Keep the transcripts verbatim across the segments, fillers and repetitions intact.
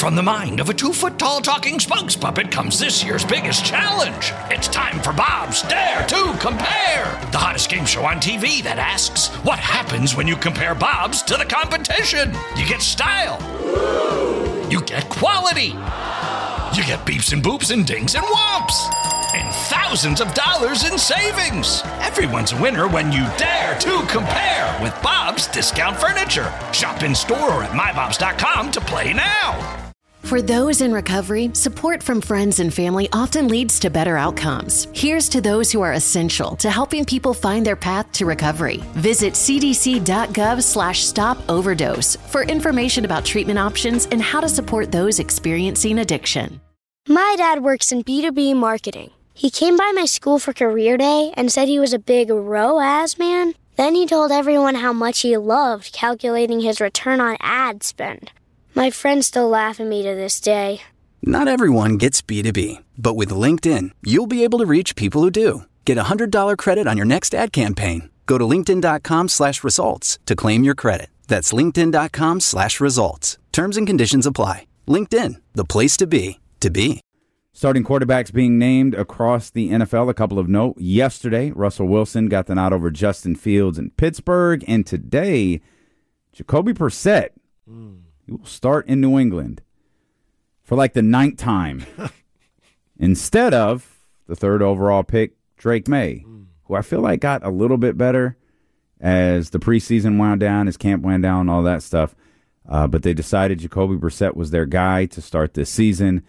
From the mind of a two-foot-tall talking spokes puppet comes this year's biggest challenge. It's time for Bob's Dare to Compare, the hottest game show on T V that asks, what happens when you compare Bob's to the competition? You get style. You get quality. You get beeps and boops and dings and whomps. And thousands of dollars in savings. Everyone's a winner when you dare to compare with Bob's Discount Furniture. Shop in store or at my bobs dot com to play now. For those in recovery, support from friends and family often leads to better outcomes. Here's to those who are essential to helping people find their path to recovery. Visit cdc.gov slash stop overdose for information about treatment options and how to support those experiencing addiction. My dad works in B two B marketing. He came by my school for career day and said he was a big R O A S man. Then he told everyone how much he loved calculating his return on ad spend. My friends still laugh at me to this day. Not everyone gets B two B, but with LinkedIn, you'll be able to reach people who do. Get a one hundred dollars credit on your next ad campaign. Go to linkedin.com slash results to claim your credit. That's linkedin.com slash results. Terms and conditions apply. LinkedIn, the place to be, to be. Starting quarterbacks being named across the N F L. A couple of note. Yesterday, Russell Wilson got the nod over Justin Fields in Pittsburgh. And today, Jacoby Brissett. Mm. He will start in New England for like the ninth time instead of the third overall pick, Drake May, mm. who I feel like got a little bit better as the preseason wound down, his camp wound down, all that stuff. Uh, but they decided Jacoby Brissett was their guy to start this season,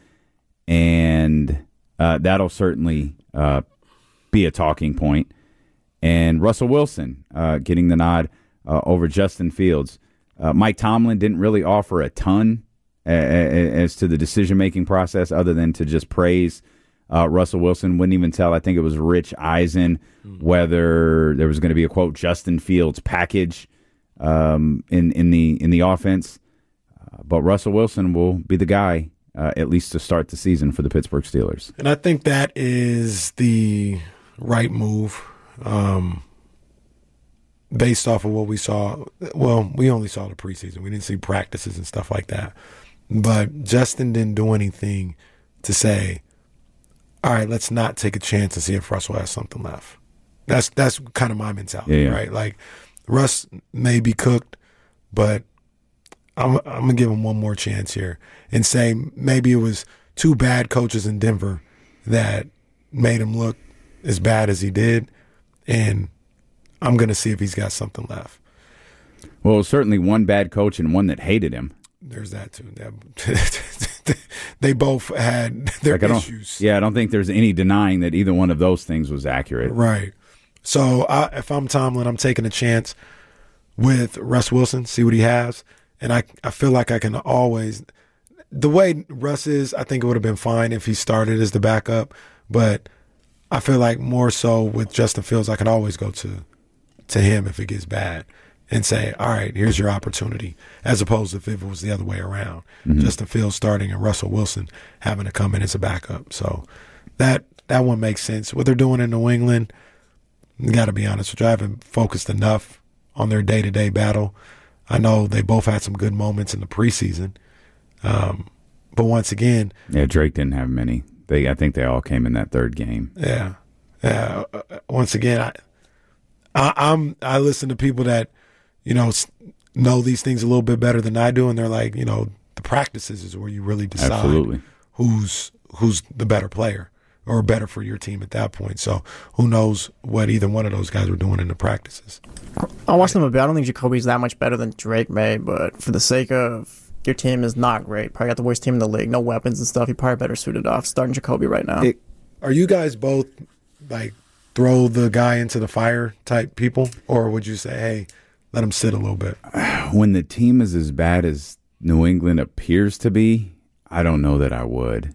and uh, that'll certainly uh, be a talking point. And Russell Wilson uh, getting the nod uh, over Justin Fields. Uh, Mike Tomlin didn't really offer a ton a- a- as to the decision-making process other than to just praise uh, Russell Wilson. Wouldn't even tell, I think it was Rich Eisen, mm-hmm. whether there was going to be a, quote, Justin Fields package um, in, in the in the offense. Uh, but Russell Wilson will be the guy, uh, at least to start the season for the Pittsburgh Steelers. And I think that is the right move. Um Based off of what we saw, well, we only saw the preseason. We didn't see practices and stuff like that. But Justin didn't do anything to say, all right, let's not take a chance and see if Russell has something left. That's that's kind of my mentality, yeah, yeah. right? Like, Russ may be cooked, but I'm, I'm going to give him one more chance here and say maybe it was two bad coaches in Denver that made him look as bad as he did, and I'm going to see if he's got something left. Well, certainly one bad coach and one that hated him. There's that, too. They both had their like issues. Yeah, I don't think there's any denying that either one of those things was accurate. Right. So I, if I'm Tomlin, I'm taking a chance with Russ Wilson, see what he has. And I, I feel like I can always – the way Russ is, I think it would have been fine if he started as the backup. But I feel like more so with Justin Fields, I can always go to – to him if it gets bad and say, all right, here's your opportunity, as opposed to if it was the other way around. Mm-hmm. Justin Fields starting and Russell Wilson having to come in as a backup. So that that one makes sense. What they're doing in New England, you got to be honest with you, I haven't focused enough on their day-to-day battle. I know they both had some good moments in the preseason. Um, but once again. Yeah, Drake didn't have many. They, I think they all came in that third game. Yeah. Yeah. Uh, once again, I, I, I'm I listen to people that, you know, know these things a little bit better than I do, and they're like, you know, the practices is where you really decide Absolutely. who's who's the better player or better for your team at that point. So who knows what either one of those guys were doing in the practices. I watched them a bit. I don't think Jacoby's that much better than Drake May, but for the sake of your team is not great. Probably got the worst team in the league, no weapons and stuff. You're probably better suited off starting Jacoby right now. It, are you guys both like throw the guy into the fire type people, or would you say, hey, let him sit a little bit? When the team is as bad as New England appears to be, I don't know that I would.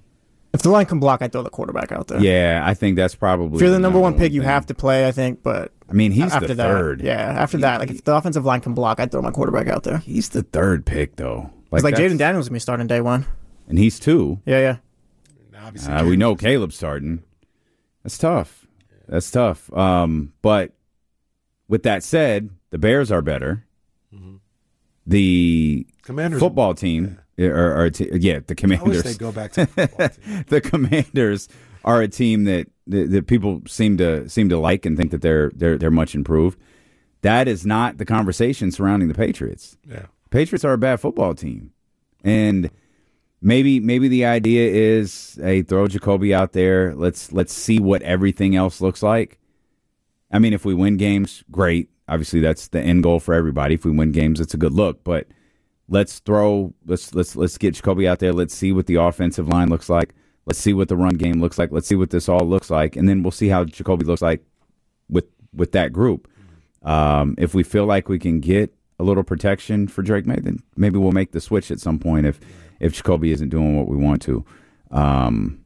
If the line can block, I'd throw the quarterback out there. Yeah, I think that's probably. If you're the number one pick, thing. you have to play, I think. But I mean, he's after the that, third. Yeah, after that, like if the offensive line can block, I'd throw my quarterback out there. He's the third pick, though. Like, like Jaden Daniels will be starting day one, and he's two. Yeah, yeah. Uh, we know Caleb's starting. That's tough. That's tough. Um, but with that said, the Bears are better. Mm-hmm. The Commanders, football team Or, or t- yeah, the Commanders. I wish they'd go back to the football team. The Commanders are a team that, that that people seem to seem to like and think that they're they're they're much improved. That is not the conversation surrounding the Patriots. Yeah, Patriots are a bad football team, and maybe maybe the idea is, hey, throw Jacoby out there. Let's let's see what everything else looks like. I mean, if we win games, great. Obviously, that's the end goal for everybody. If we win games, it's a good look, but. Let's throw. Let's let's let's get Jacoby out there. Let's see what the offensive line looks like. Let's see what the run game looks like. Let's see what this all looks like, and then we'll see how Jacoby looks like with with that group. Um, if we feel like we can get a little protection for Drake May, then maybe we'll make the switch at some point. If if Jacoby isn't doing what we want to, um,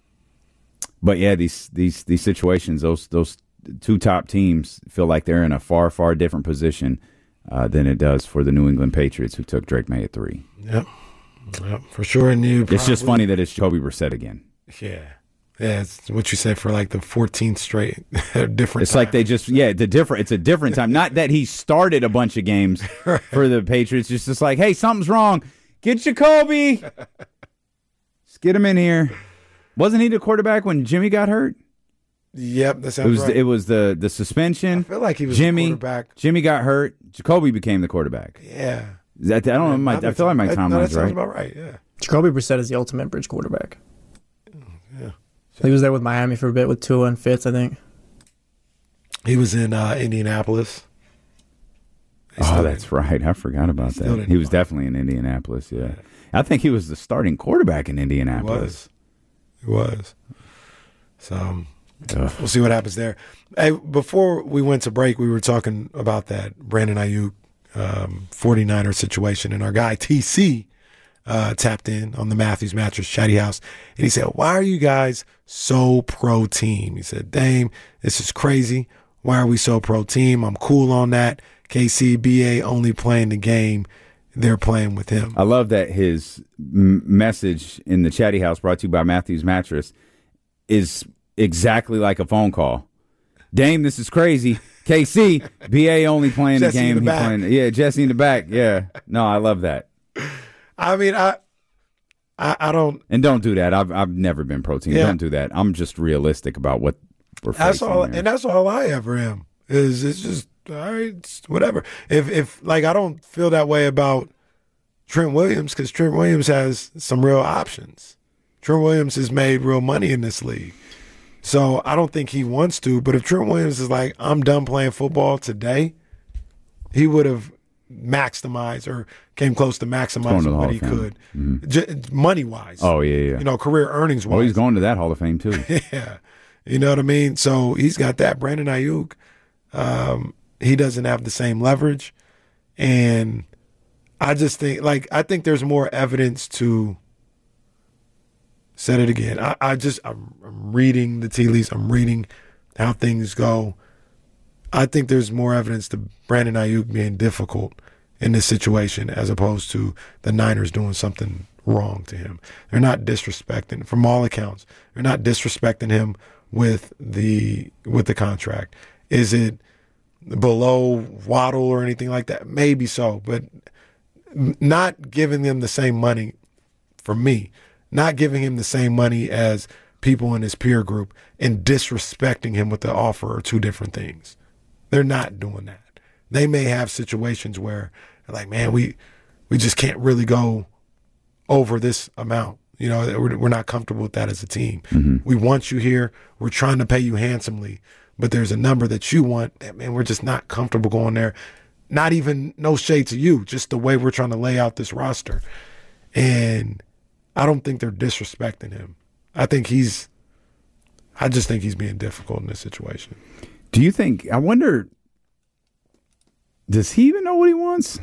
but yeah, these these these situations, those those two top teams feel like they're in a far far different position. Uh, than it does for the New England Patriots, who took Drake May at three. Yep, yep, for sure. And you, it's just funny that it's Jacoby Brissett again. Yeah, yeah. It's what you said for like the fourteenth straight different. It's time. like they just yeah, the different. It's a different time. Not that he started a bunch of games right. for the Patriots. It's just like, hey, something's wrong. Get Jacoby. Just get him in here. Wasn't he the quarterback when Jimmy got hurt? Yep, that sounds it was, right. It was the the suspension. I feel like he was Jimmy, the quarterback. Jimmy got hurt. Jacoby became the quarterback. Yeah. That, I don't know. My, I feel like my timeline's no, that sounds right. about right. Yeah. Jacoby Brissett is the ultimate bridge quarterback. Yeah. He was there with Miami for a bit with Tua and Fitz, I think. He was in uh, Indianapolis. Oh, that's right. I forgot about that. He was definitely in Indianapolis. Yeah. yeah. I think he was the starting quarterback in Indianapolis. He was. He was. So. Um, Ugh. We'll see what happens there. Hey, before we went to break, we were talking about that Brandon Ayuk um, 49er situation, and our guy T C uh, tapped in on the Matthews Mattress Chatty House, and he said, why are you guys so pro-team? He said, Dame, this is crazy. Why are we so pro-team? I'm cool on that. K C, B A only playing the game. They're playing with him. I love that his m- message in the Chatty House, brought to you by Matthews Mattress, is exactly like a phone call. Dame, this is crazy. K C, B A only playing the game. The he playing, yeah, Jesse in the back. Yeah. No, I love that. I mean, I I, I don't. And don't do that. I've I've never been pro-team. Yeah. Don't do that. I'm just realistic about what we're facing. That's all, here. And that's all I ever am. Is it's just, all right, it's whatever. If, if like, I don't feel that way about Trent Williams because Trent Williams has some real options. Trent Williams has made real money in this league. So I don't think he wants to, but if Trent Williams is like, I'm done playing football today, he would have maximized or came close to maximizing what he could, mm-hmm. J- money-wise. Oh, yeah, yeah. You know, career earnings-wise. Oh, he's going to that Hall of Fame, too. Yeah. You know what I mean? So he's got that. Brandon Ayuk, um, he doesn't have the same leverage. And I just think, like, I think there's more evidence to – said it again. I, I just, I'm, I'm reading the tea leaves. I'm reading how things go. I think there's more evidence to Brandon Ayuk being difficult in this situation as opposed to the Niners doing something wrong to him. They're not disrespecting, from all accounts, they're not disrespecting him with the with the contract. Is it below Waddle or anything like that? Maybe so, but not giving them the same money for me. Not giving him the same money as people in his peer group and disrespecting him with the offer are two different things. They're not doing that. They may have situations where they're like, man, we we just can't really go over this amount. You know, we're, we're not comfortable with that as a team. Mm-hmm. We want you here. We're trying to pay you handsomely, but there's a number that you want that, man, we're just not comfortable going there. Not even no shade to you, just the way we're trying to lay out this roster. And I don't think they're disrespecting him. I think he's, I just think he's being difficult in this situation. Do you think, I wonder, does he even know what he wants?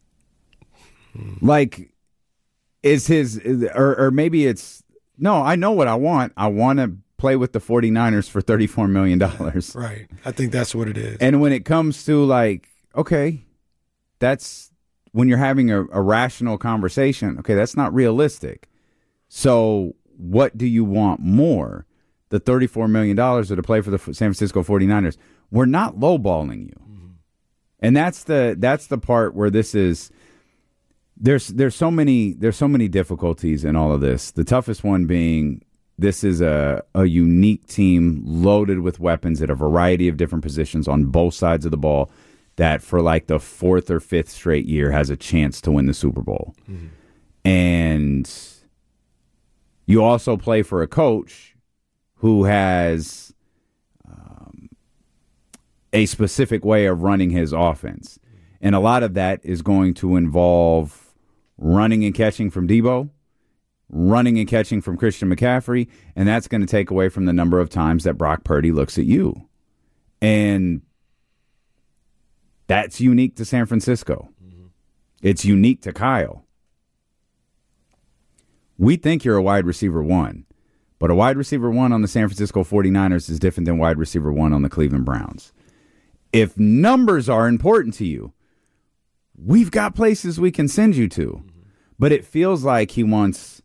Hmm. Like, is his, is, or, or maybe it's, no, I know what I want. I want to play with the 49ers for thirty-four million dollars. Right. I think that's what it is. And when it comes to like, okay, that's, when you're having a, a rational conversation, okay, that's not realistic. So what do you want more? The thirty-four million dollars or to play for the San Francisco 49ers? We're not lowballing you. Mm-hmm. And that's the that's the part where this is there's there's so many there's so many difficulties in all of this. The toughest one being this is a, a unique team loaded with weapons at a variety of different positions on both sides of the ball that for like the fourth or fifth straight year has a chance to win the Super Bowl. Mm-hmm. And you also play for a coach who has um, a specific way of running his offense. And a lot of that is going to involve running and catching from Debo, running and catching from Christian McCaffrey, and that's going to take away from the number of times that Brock Purdy looks at you. And that's unique to San Francisco. Mm-hmm. It's unique to Kyle. We think you're a wide receiver one, but a wide receiver one on the San Francisco forty-niners is different than wide receiver one on the Cleveland Browns. If numbers are important to you, we've got places we can send you to. Mm-hmm. But it feels like he wants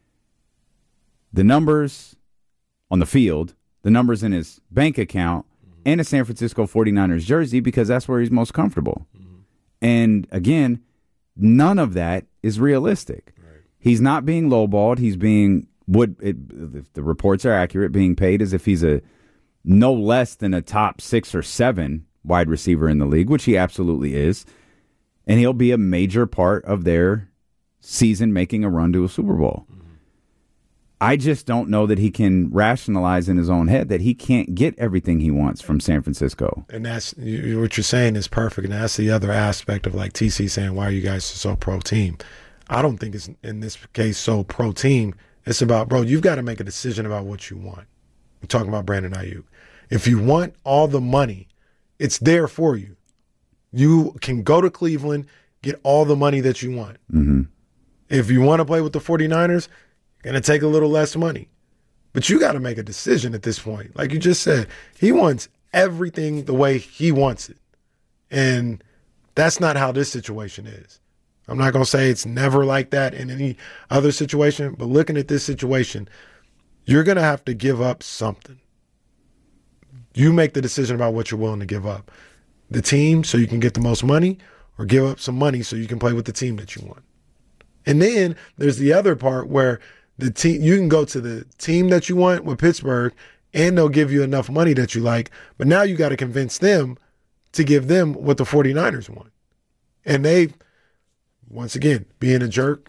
the numbers on the field, the numbers in his bank account, mm-hmm. and a San Francisco forty-niners jersey because that's where he's most comfortable. Mm-hmm. And again, none of that is realistic. Right. He's not being lowballed. He's being, would it, if the reports are accurate, being paid as if he's a no less than a top six or seven wide receiver in the league, which he absolutely is. And he'll be a major part of their season making a run to a Super Bowl. Mm-hmm. I just don't know that he can rationalize in his own head that he can't get everything he wants from San Francisco. And that's you, what you're saying is perfect. And that's the other aspect of like T C saying, why are you guys so pro team? I don't think it's in this case so pro team. It's about, bro, you've got to make a decision about what you want. We're talking about Brandon Ayuk. If you want all the money, it's there for you. You can go to Cleveland, get all the money that you want. Mm-hmm. If you want to play with the forty-niners, you're going to take a little less money. But you got to make a decision at this point. Like you just said, he wants everything the way he wants it. And that's not how this situation is. I'm not going to say it's never like that in any other situation, but looking at this situation, you're going to have to give up something. You make the decision about what you're willing to give up. The team so you can get the most money, or give up some money so you can play with the team that you want. And then there's the other part where the team, you can go to the team that you want with Pittsburgh and they'll give you enough money that you like, but now you got to convince them to give them what the forty-niners want. And they, once again, being a jerk,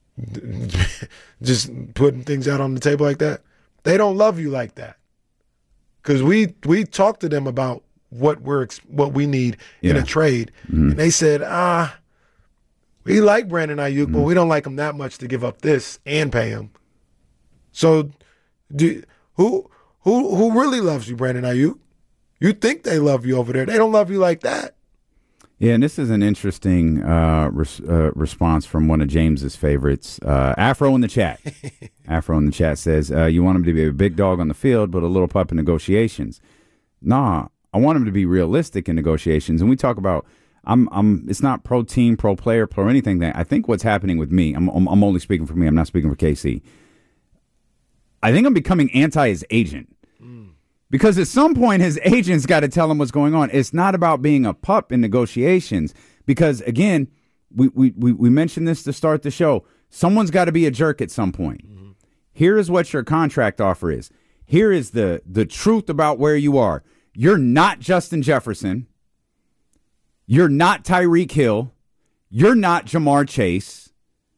just putting things out on the table like that, they don't love you like that. Because we we talked to them about what we're what we need yeah. in a trade, mm-hmm. and they said, ah, we like Brandon Ayuk, mm-hmm. but we don't like him that much to give up this and pay him. So, do who who who really loves you, Brandon Ayuk? You think they love you over there? They don't love you like that. Yeah, and this is an interesting uh, res- uh, response from one of James's favorites, uh, Afro in the chat. Afro in the chat says, uh, you want him to be a big dog on the field, but a little pup in negotiations. Nah, I want him to be realistic in negotiations. And we talk about, I'm, I'm. It's not pro team, pro player, pro anything. That I think what's happening with me, I'm, I'm, I'm only speaking for me. I'm not speaking for K C. I think I'm becoming anti his agent. Because at some point, his agent's got to tell him what's going on. It's not about being a pup in negotiations. Because, again, we we, we, we mentioned this to start the show. Someone's got to be a jerk at some point. Mm-hmm. Here is what your contract offer is. Here is the, the truth about where you are. You're not Justin Jefferson. You're not Tyreek Hill. You're not Jamar Chase.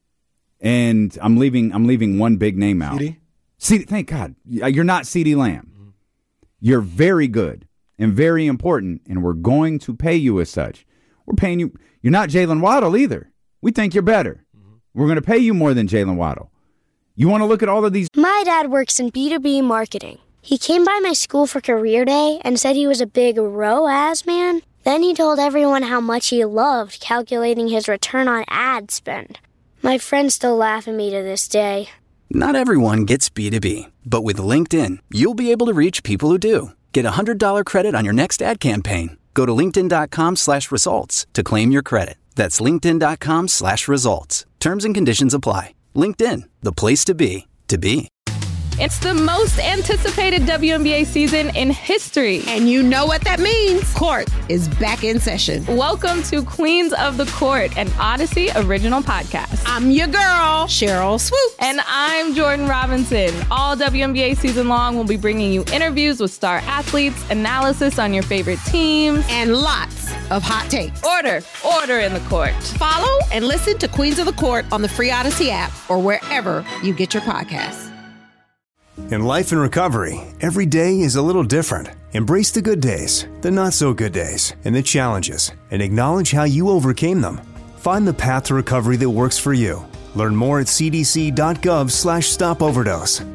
And I'm leaving I'm leaving one big name out. CeeDee? CeeDee, thank God. You're not CeeDee Lamb. You're very good and very important, and we're going to pay you as such. We're paying you. You're not Jalen Waddle either. We think you're better. Mm-hmm. We're going to pay you more than Jalen Waddle. You want to look at all of these? My dad works in B two B marketing. He came by my school for career day and said he was a big R O A S man. Then he told everyone how much he loved calculating his return on ad spend. My friends still laugh at me to this day. Not everyone gets B two B, but with LinkedIn, you'll be able to reach people who do. Get a one hundred dollars credit on your next ad campaign. Go to linkedin.com slash results to claim your credit. That's linkedin.com slash results. Terms and conditions apply. LinkedIn, the place to be, to be. It's the most anticipated W N B A season in history. And you know what that means. Court is back in session. Welcome to Queens of the Court, an Odyssey original podcast. I'm your girl, Cheryl Swoops. And I'm Jordan Robinson. All W N B A season long, we'll be bringing you interviews with star athletes, analysis on your favorite teams, and lots of hot takes. Order, order in the court. Follow and listen to Queens of the Court on the free Odyssey app or wherever you get your podcasts. In life and recovery, every day is a little different. Embrace the good days, the not so good days, and the challenges, and acknowledge how you overcame them. Find the path to recovery that works for you. Learn more at cdc.gov slash stop overdose.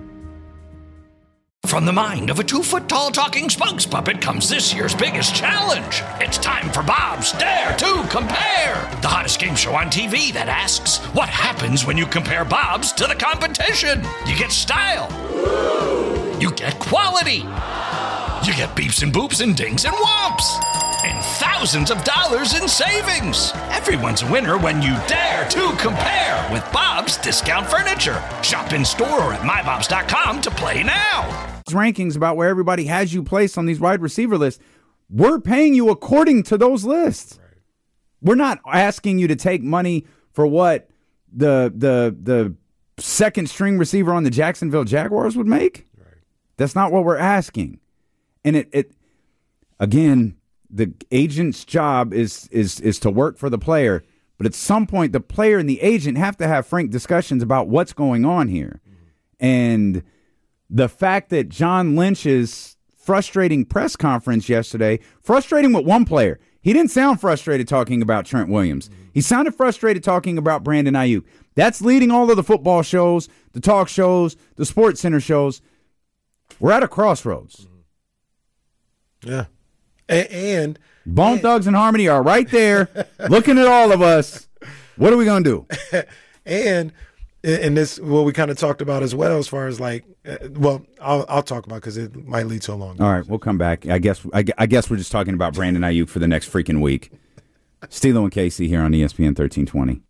From the mind of a two-foot-tall talking spokes puppet comes this year's biggest challenge. It's time for Bob's Dare to Compare, the hottest game show on T V that asks, what happens when you compare Bob's to the competition? You get style. You get quality. You get beeps and boops and dings and whomps. And thousands of dollars in savings. Everyone's a winner when you dare to compare with Bob's Discount Furniture. Shop in store or at my bobs dot com to play now. Rankings about where everybody has you placed on these wide receiver lists, we're paying you according to those lists. Right. We're not asking you to take money for what the the the second string receiver on the Jacksonville Jaguars would make. Right. That's not what we're asking. And it it again, the agent's job is is is to work for the player, but at some point the player and the agent have to have frank discussions about what's going on here. Mm-hmm. And the fact that John Lynch's frustrating press conference yesterday, frustrating with one player. He didn't sound frustrated talking about Trent Williams. Mm-hmm. He sounded frustrated talking about Brandon Ayuk. That's leading all of the football shows, the talk shows, the Sports Center shows. We're at a crossroads. Mm-hmm. Yeah. And, and Bone and, Thugs and Harmony are right there looking at all of us. What are we going to do? And and this, what we kind of talked about as well, as far as like, uh, well, I'll I'll talk about because it might lead to a long. All right, we'll come back. I guess I, I guess we're just talking about Brandon Ayuk for the next freaking week. Stilo and Casey here on E S P N thirteen twenty.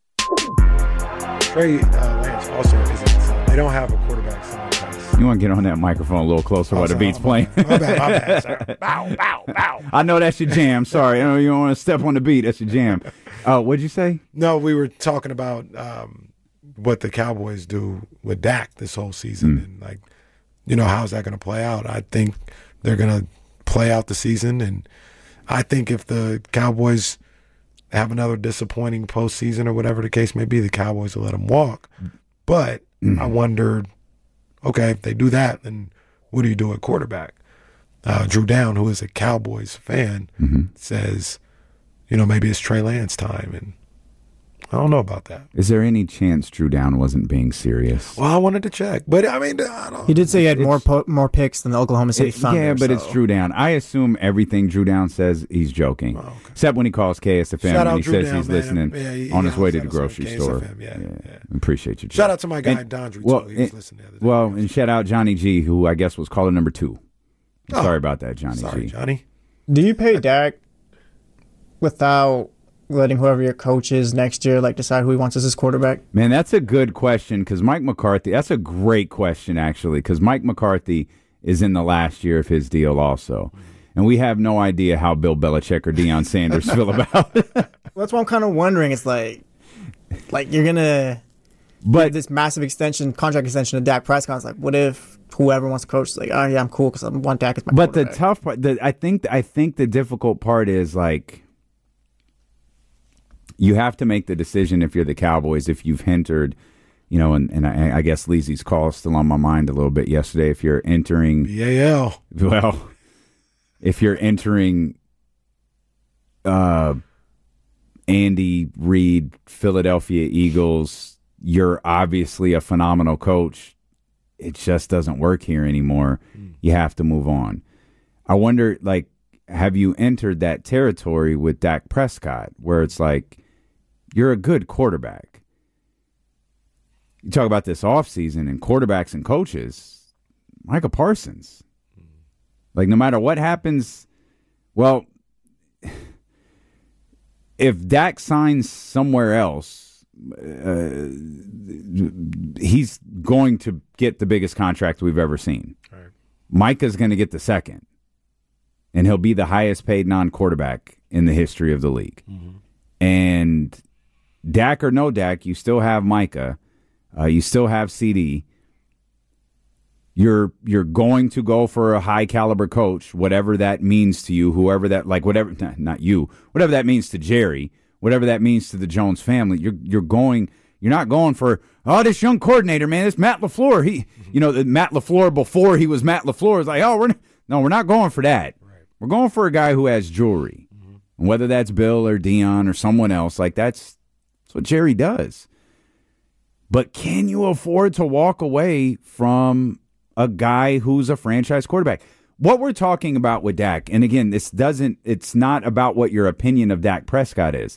Trey uh, Lance also isn't. Uh, they don't have a quarterback sound. You want to get on that microphone a little closer while the beat's playing? My bad, my bad, sir. Bow, bow, bow. I know that's your jam. Sorry, I know you don't want to step on the beat. That's your jam. Uh, what'd you say? No, we were talking about. Um, what the Cowboys do with Dak this whole season. Mm. And, like, you know, how's that going to play out? I think they're going to play out the season. And I think if the Cowboys have another disappointing postseason or whatever the case may be, the Cowboys will let them walk. But mm. I wondered, okay, if they do that, then what do you do at quarterback? Uh, Drew Down, who is a Cowboys fan, mm-hmm. says, you know, maybe it's Trey Lance time. And I don't know about that. Is there any chance Drew Down wasn't being serious? Well, I wanted to check, but I mean, I don't. He did say he had more po- more picks than the Oklahoma City it, Thunder. Yeah, but so. it's Drew Down. I assume everything Drew Down says he's joking, oh, okay. except when he calls K S F M Shout and he Drew says Down, he's man. listening yeah, he, on he his way to the us grocery K S F M, store. Yeah, yeah. yeah. Appreciate you. Shout out to my guy and, Dondry well, too. He was and, listening the other day. Well, and shout out Johnny G, who I guess was caller number two. Oh, sorry about that, Johnny sorry, G. Johnny. Do you pay Dak without letting whoever your coach is next year like decide who he wants as his quarterback? Man, that's a good question because Mike McCarthy, that's a great question actually because Mike McCarthy is in the last year of his deal also. And we have no idea how Bill Belichick or Deion Sanders feel about it. Well, that's what I'm kind of wondering. It's like, like you're going to give this massive extension, contract extension to Dak Prescott. It's like, what if whoever wants to coach is like, oh yeah, I'm cool because I want Dak as my But quarterback. the tough part, the, I think, I think the difficult part is like, you have to make the decision if you're the Cowboys, if you've entered, you know, and, and I, I guess Leezy's call is still on my mind a little bit yesterday. If you're entering B A L, well, if you're entering uh, Andy Reid, Philadelphia Eagles, you're obviously a phenomenal coach. It just doesn't work here anymore. Mm. You have to move on. I wonder, like, have you entered that territory with Dak Prescott where it's like, you're a good quarterback. You talk about this offseason and quarterbacks and coaches, Micah Parsons. Like, no matter what happens, well, if Dak signs somewhere else, uh, he's going to get the biggest contract we've ever seen. Right. Micah's going to get the second, and he'll be the highest paid non-quarterback in the history of the league. Mm-hmm. And Dak or no Dak, you still have Micah. Uh, you still have C D. You're you're going to go for a high caliber coach, whatever that means to you, whoever that like whatever not, not you, whatever that means to Jerry, whatever that means to the Jones family. You're you're going. You're not going for oh this young coordinator, man. This Matt LaFleur. He you know the Matt LaFleur before he was Matt LaFleur is like oh we're not, no we're not going for that. Right. We're going for a guy who has jewelry, mm-hmm. and whether that's Bill or Dion or someone else, like that's that's what Jerry does. But can you afford to walk away from a guy who's a franchise quarterback? What we're talking about with Dak, and again, this doesn't, it's not about what your opinion of Dak Prescott is.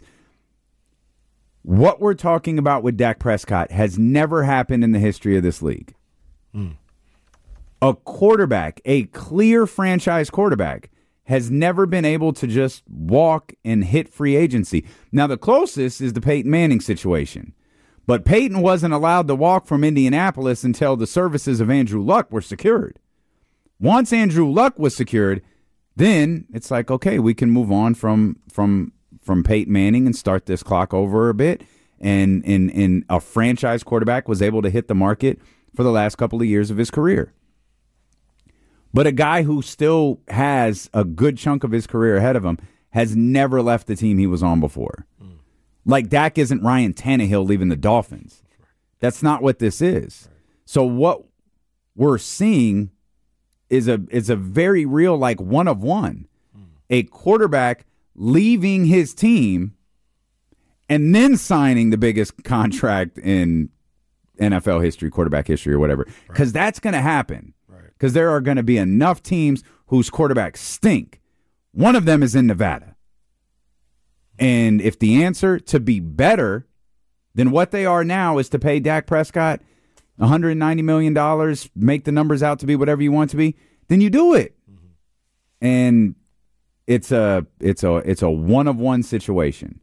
What we're talking about with Dak Prescott has never happened in the history of this league. Mm. A quarterback, a clear franchise quarterback, has never been able to just walk and hit free agency. Now, the closest is the Peyton Manning situation. But Peyton wasn't allowed to walk from Indianapolis until the services of Andrew Luck were secured. Once Andrew Luck was secured, then it's like, okay, we can move on from from from Peyton Manning and start this clock over a bit. And, and, and a franchise quarterback was able to hit the market for the last couple of years of his career. But a guy who still has a good chunk of his career ahead of him has never left the team he was on before. Like Dak isn't Ryan Tannehill leaving the Dolphins. That's not what this is. So what we're seeing is a is a very real like one of one. A quarterback leaving his team and then signing the biggest contract in N F L history, quarterback history or whatever. Because right. that's going to happen. Because right. there are going to be enough teams whose quarterbacks stink. One of them is in Nevada. And if the answer to be better than what they are now is to pay Dak Prescott one hundred ninety million dollars, make the numbers out to be whatever you want to be, then you do it. Mm-hmm. And it's a it's a it's a one of one situation.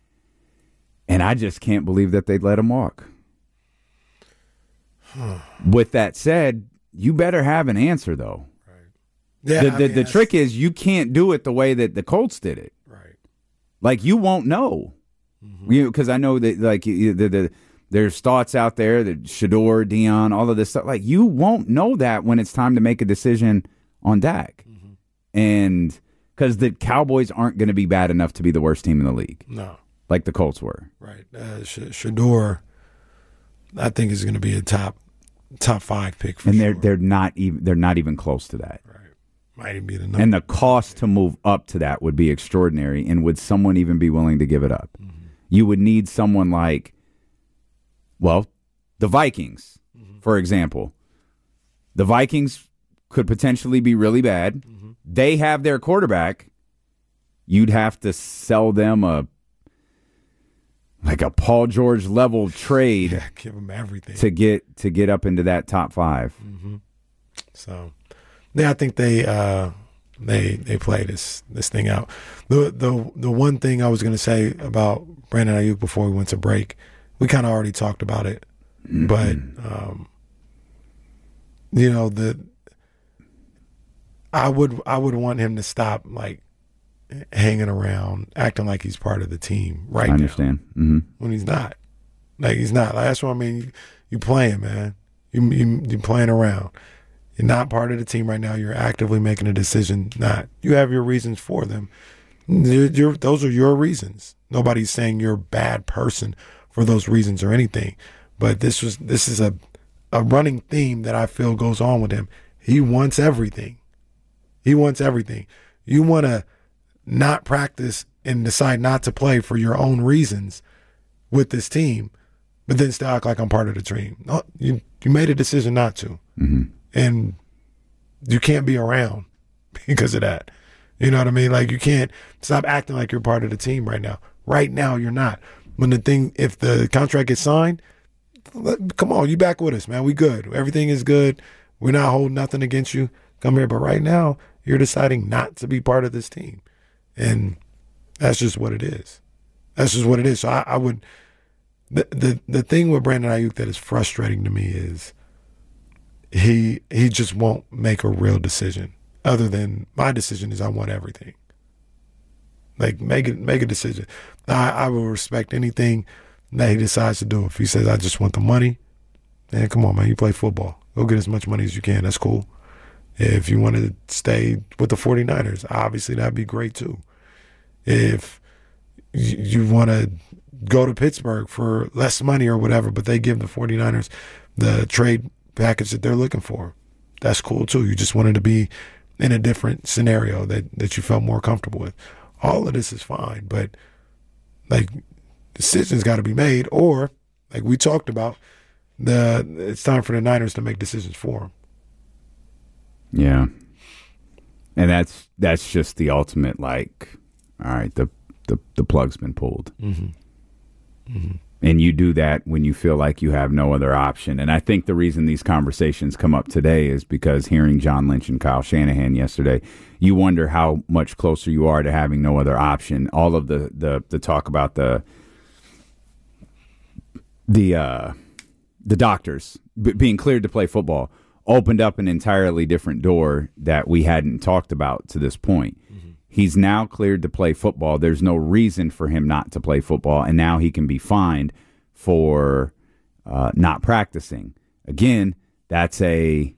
And I just can't believe that they'd let him walk. Huh. With that said, you better have an answer though. Right. Yeah. The the, I mean, the trick is you can't do it the way that the Colts did it. Like, you won't know. Mm-hmm. You because I know that, like, the, the, the, there's thoughts out there that Shedeur, Dion, all of this stuff. Like, you won't know that when it's time to make a decision on Dak. Mm-hmm. And because the Cowboys aren't going to be bad enough to be the worst team in the league. No. Like the Colts were. Right. Uh, Shedeur, I think, is going to be a top top five pick for and sure. And they're, they're, not even, they're not even close to that. Right. Might even be the number. And the cost to move up to that would be extraordinary. And would someone even be willing to give it up? Mm-hmm. You would need someone like, well, the Vikings, mm-hmm. for example. The Vikings could potentially be really bad. Mm-hmm. They have their quarterback. You'd have to sell them a like a Paul George level trade. Yeah, give them everything to get to get up into that top five. Mm-hmm. So. Yeah, I think they uh, they they play this this thing out. The the the one thing I was going to say about Brandon Ayuk before we went to break, we kind of already talked about it, mm-hmm. but um, you know the I would I would want him to stop like hanging around, acting like he's part of the team right now. I understand mm-hmm. when he's not. Like he's not. Like, that's what I mean. You, you playing, man. You you you playing around. You're not part of the team right now. You're actively making a decision not. You have your reasons for them. You're, you're, those are your reasons. Nobody's saying you're a bad person for those reasons or anything. But this was this is a, a running theme that I feel goes on with him. He wants everything. He wants everything. You want to not practice and decide not to play for your own reasons with this team, but then still act like I'm part of the team. No, you, you made a decision not to. Mm-hmm. And you can't be around because of that. You know what I mean? Like, you can't stop acting like you're part of the team right now. Right now, you're not. When the thing, if the contract gets signed, come on, you back with us, man. We good. Everything is good. We're not holding nothing against you. Come here. But right now, you're deciding not to be part of this team. And that's just what it is. That's just what it is. So I, I would, the the the thing with Brandon Ayuk that is frustrating to me is he he just won't make a real decision. Other than my decision is I want everything. Like make it make a decision. I, I will respect anything that he decides to do. If he says I just want the money, then come on, man, you play football. Go get as much money as you can. That's cool. If you want to stay with the 49ers, obviously that'd be great too. If you want to go to Pittsburgh for less money or whatever, but they give the 49ers the trade package that they're looking for, that's cool too. You just wanted to be in a different scenario that, that you felt more comfortable with. All of this is fine, but like decisions got to be made, or like we talked about, the it's time for the Niners to make decisions for them. Yeah, and that's that's just the ultimate. Like, all right, the the, the plug's been pulled, mm-hmm. Mm-hmm. and you do that when you feel like you have no other option. And I think the reason these conversations come up today is because hearing John Lynch and Kyle Shanahan yesterday, you wonder how much closer you are to having no other option. All of the the, the talk about the the uh, the doctors b- being cleared to play football opened up an entirely different door that we hadn't talked about to this point. Mm-hmm. He's now cleared to play football. There's no reason for him not to play football, and now he can be fined for uh, not practicing. Again, that's a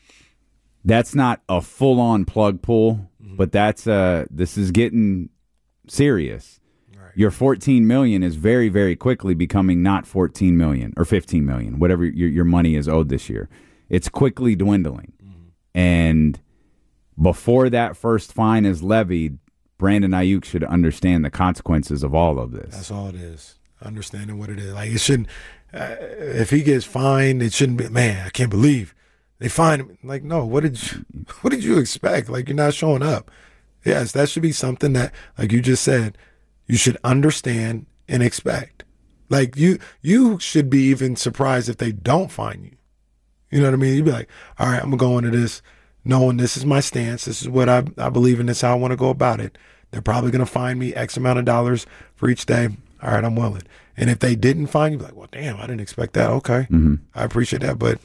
that's not a full-on plug pull, mm-hmm. but that's uh this is getting serious. Right. Your fourteen million dollars is very, very quickly becoming not fourteen million dollars or fifteen million dollars, whatever your your money is owed this year. It's quickly dwindling. Mm-hmm. And before that first fine is levied, Brandon Ayuk should understand the consequences of all of this. That's all it is. Understanding what it is. Like, it shouldn't, uh, if he gets fined, it shouldn't be, man, I can't believe they fined him. Like, no, what did you, what did you expect? Like, you're not showing up. Yes, that should be something that, like you just said, you should understand and expect. Like, you, you should be even surprised if they don't fine you. You know what I mean? You'd be like, all right, I'm going to go into this knowing this is my stance. This is what I, I believe in. This is how I want to go about it. They're probably going to fine me X amount of dollars for each day. All right, I'm willing. And if they didn't fine you, be like, well, damn, I didn't expect that. Okay. Mm-hmm. I appreciate that. But,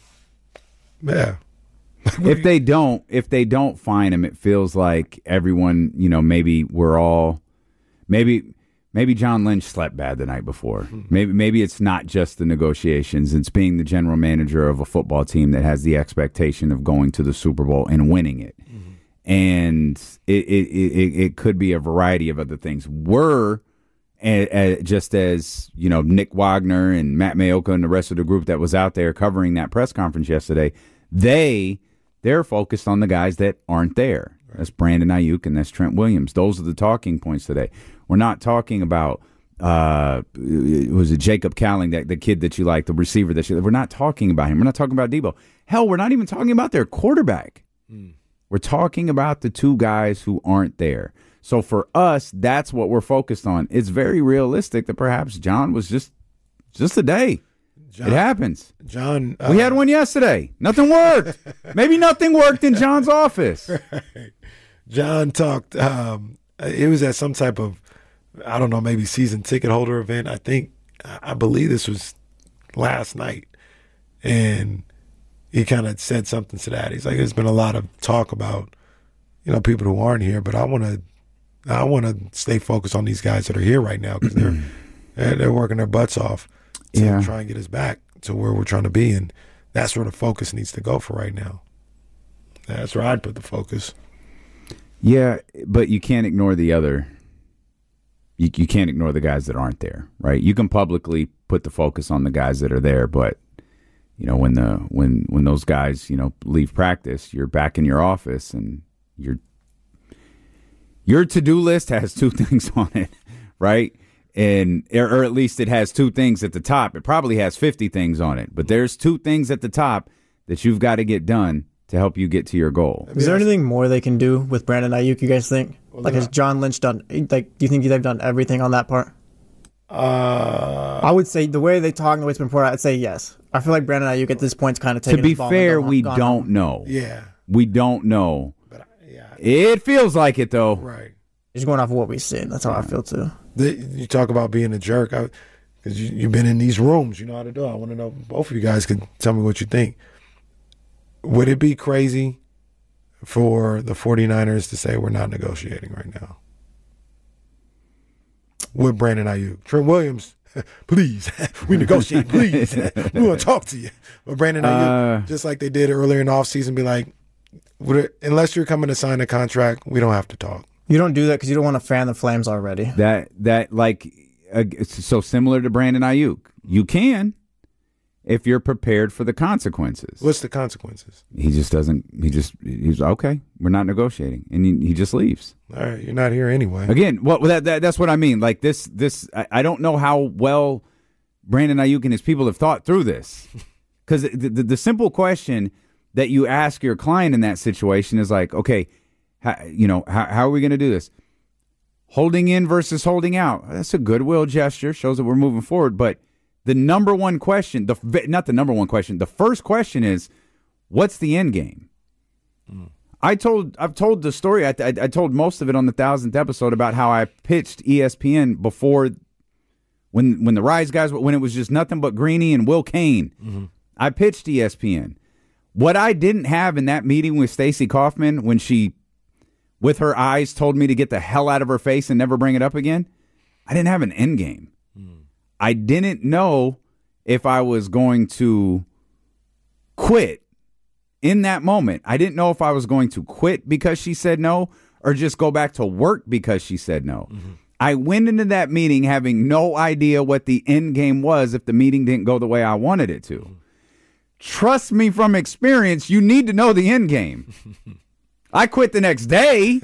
yeah. if they don't, if they don't fine him, it feels like everyone, you know, maybe we're all, maybe maybe John Lynch slept bad the night before. Mm-hmm. Maybe maybe it's not just the negotiations. It's being the general manager of a football team that has the expectation of going to the Super Bowl and winning it. Mm-hmm. And it, it, it, it could be a variety of other things. We're, a, a, just as, you know, Nick Wagner and Matt Mayoka and the rest of the group that was out there covering that press conference yesterday, they, they're focused on the guys that aren't there. Right. That's Brandon Ayuk and that's Trent Williams. Those are the talking points today. We're not talking about, uh, was it Jacob Cowling, that the kid that you like, the receiver that you, we're not talking about him. We're not talking about Debo. Hell, we're not even talking about their quarterback. Mm. We're talking about the two guys who aren't there. So for us, that's what we're focused on. It's very realistic that perhaps John was just just a day. John, it happens. John, uh, we had one yesterday. Nothing worked. Maybe nothing worked in John's office. Right. John talked. Um, it was at some type of, I don't know, maybe season ticket holder event. I think, I believe this was last night, and he kind of said something to that. He's like, there's been a lot of talk about, you know, people who aren't here, but I want to, I want to stay focused on these guys that are here right now because they're they're working their butts off to yeah. try and get us back to where we're trying to be, and that's where the focus needs to go for right now. That's where I'd put the focus. Yeah, but you can't ignore the other. You you can't ignore the guys that aren't there, right? You can publicly put the focus on the guys that are there, but you know when the when when those guys you know leave practice, you're back in your office and you're. Your to-do list has two things on it, right? And or at least it has two things at the top. It probably has fifty things on it, but there's two things at the top that you've got to get done to help you get to your goal. Is there anything more they can do with Brandon Ayuk, you guys think? Well, like, has John Lynch done, like, do you think they've done everything on that part? Uh, I would say the way they talk and the way it's been reported, I'd say yes. I feel like Brandon Ayuk at this point is kind of taking To be his ball fair, and gone, we gone don't home. know. Yeah. We don't know. But yeah. It feels like it, though. Right. Just going off of what we've seen. That's how I feel, too. The, you talk about being a jerk. I, because you, you've been in these rooms. You know how to do it. I want to know, both of you guys can tell me what you think. Would it be crazy for the 49ers to say we're not negotiating right now with Brandon Ayuk? Trent Williams, please, we negotiate, please. We want to talk to you. But Brandon Ayuk, uh, just like they did earlier in the offseason, be like, it, unless you're coming to sign a contract, we don't have to talk. You don't do that because you don't want to fan the flames already. That, that like, uh, it's so similar to Brandon Ayuk. You can, if you're prepared for the consequences. What's the consequences? He just doesn't, he just, he's okay, we're not negotiating. And he, he just leaves. All right, you're not here anyway. Again, well, that, that that's what I mean. Like this, this I, I don't know how well Brandon Ayuk and his people have thought through this. Because the, the, the simple question that you ask your client in that situation is like, okay, how, you know, how, how are we going to do this? Holding in versus holding out. That's a goodwill gesture, shows that we're moving forward. But the number one question, the not the number one question, the first question is, what's the end game? Mm. I told, I've told the story, I, I, I told most of it on the thousandth episode about how I pitched E S P N before, when when the Rise guys, when it was just nothing but Greeny and Will Kane. Mm-hmm. I pitched E S P N. What I didn't have in that meeting with Stacey Kaufman when she, with her eyes, told me to get the hell out of her face and never bring it up again, I didn't have an end game. Mm. I didn't know if I was going to quit in that moment. I didn't know if I was going to quit because she said no or just go back to work because she said no. Mm-hmm. I went into that meeting having no idea what the end game was if the meeting didn't go the way I wanted it to. Mm-hmm. Trust me from experience, you need to know the end game. I quit the next day,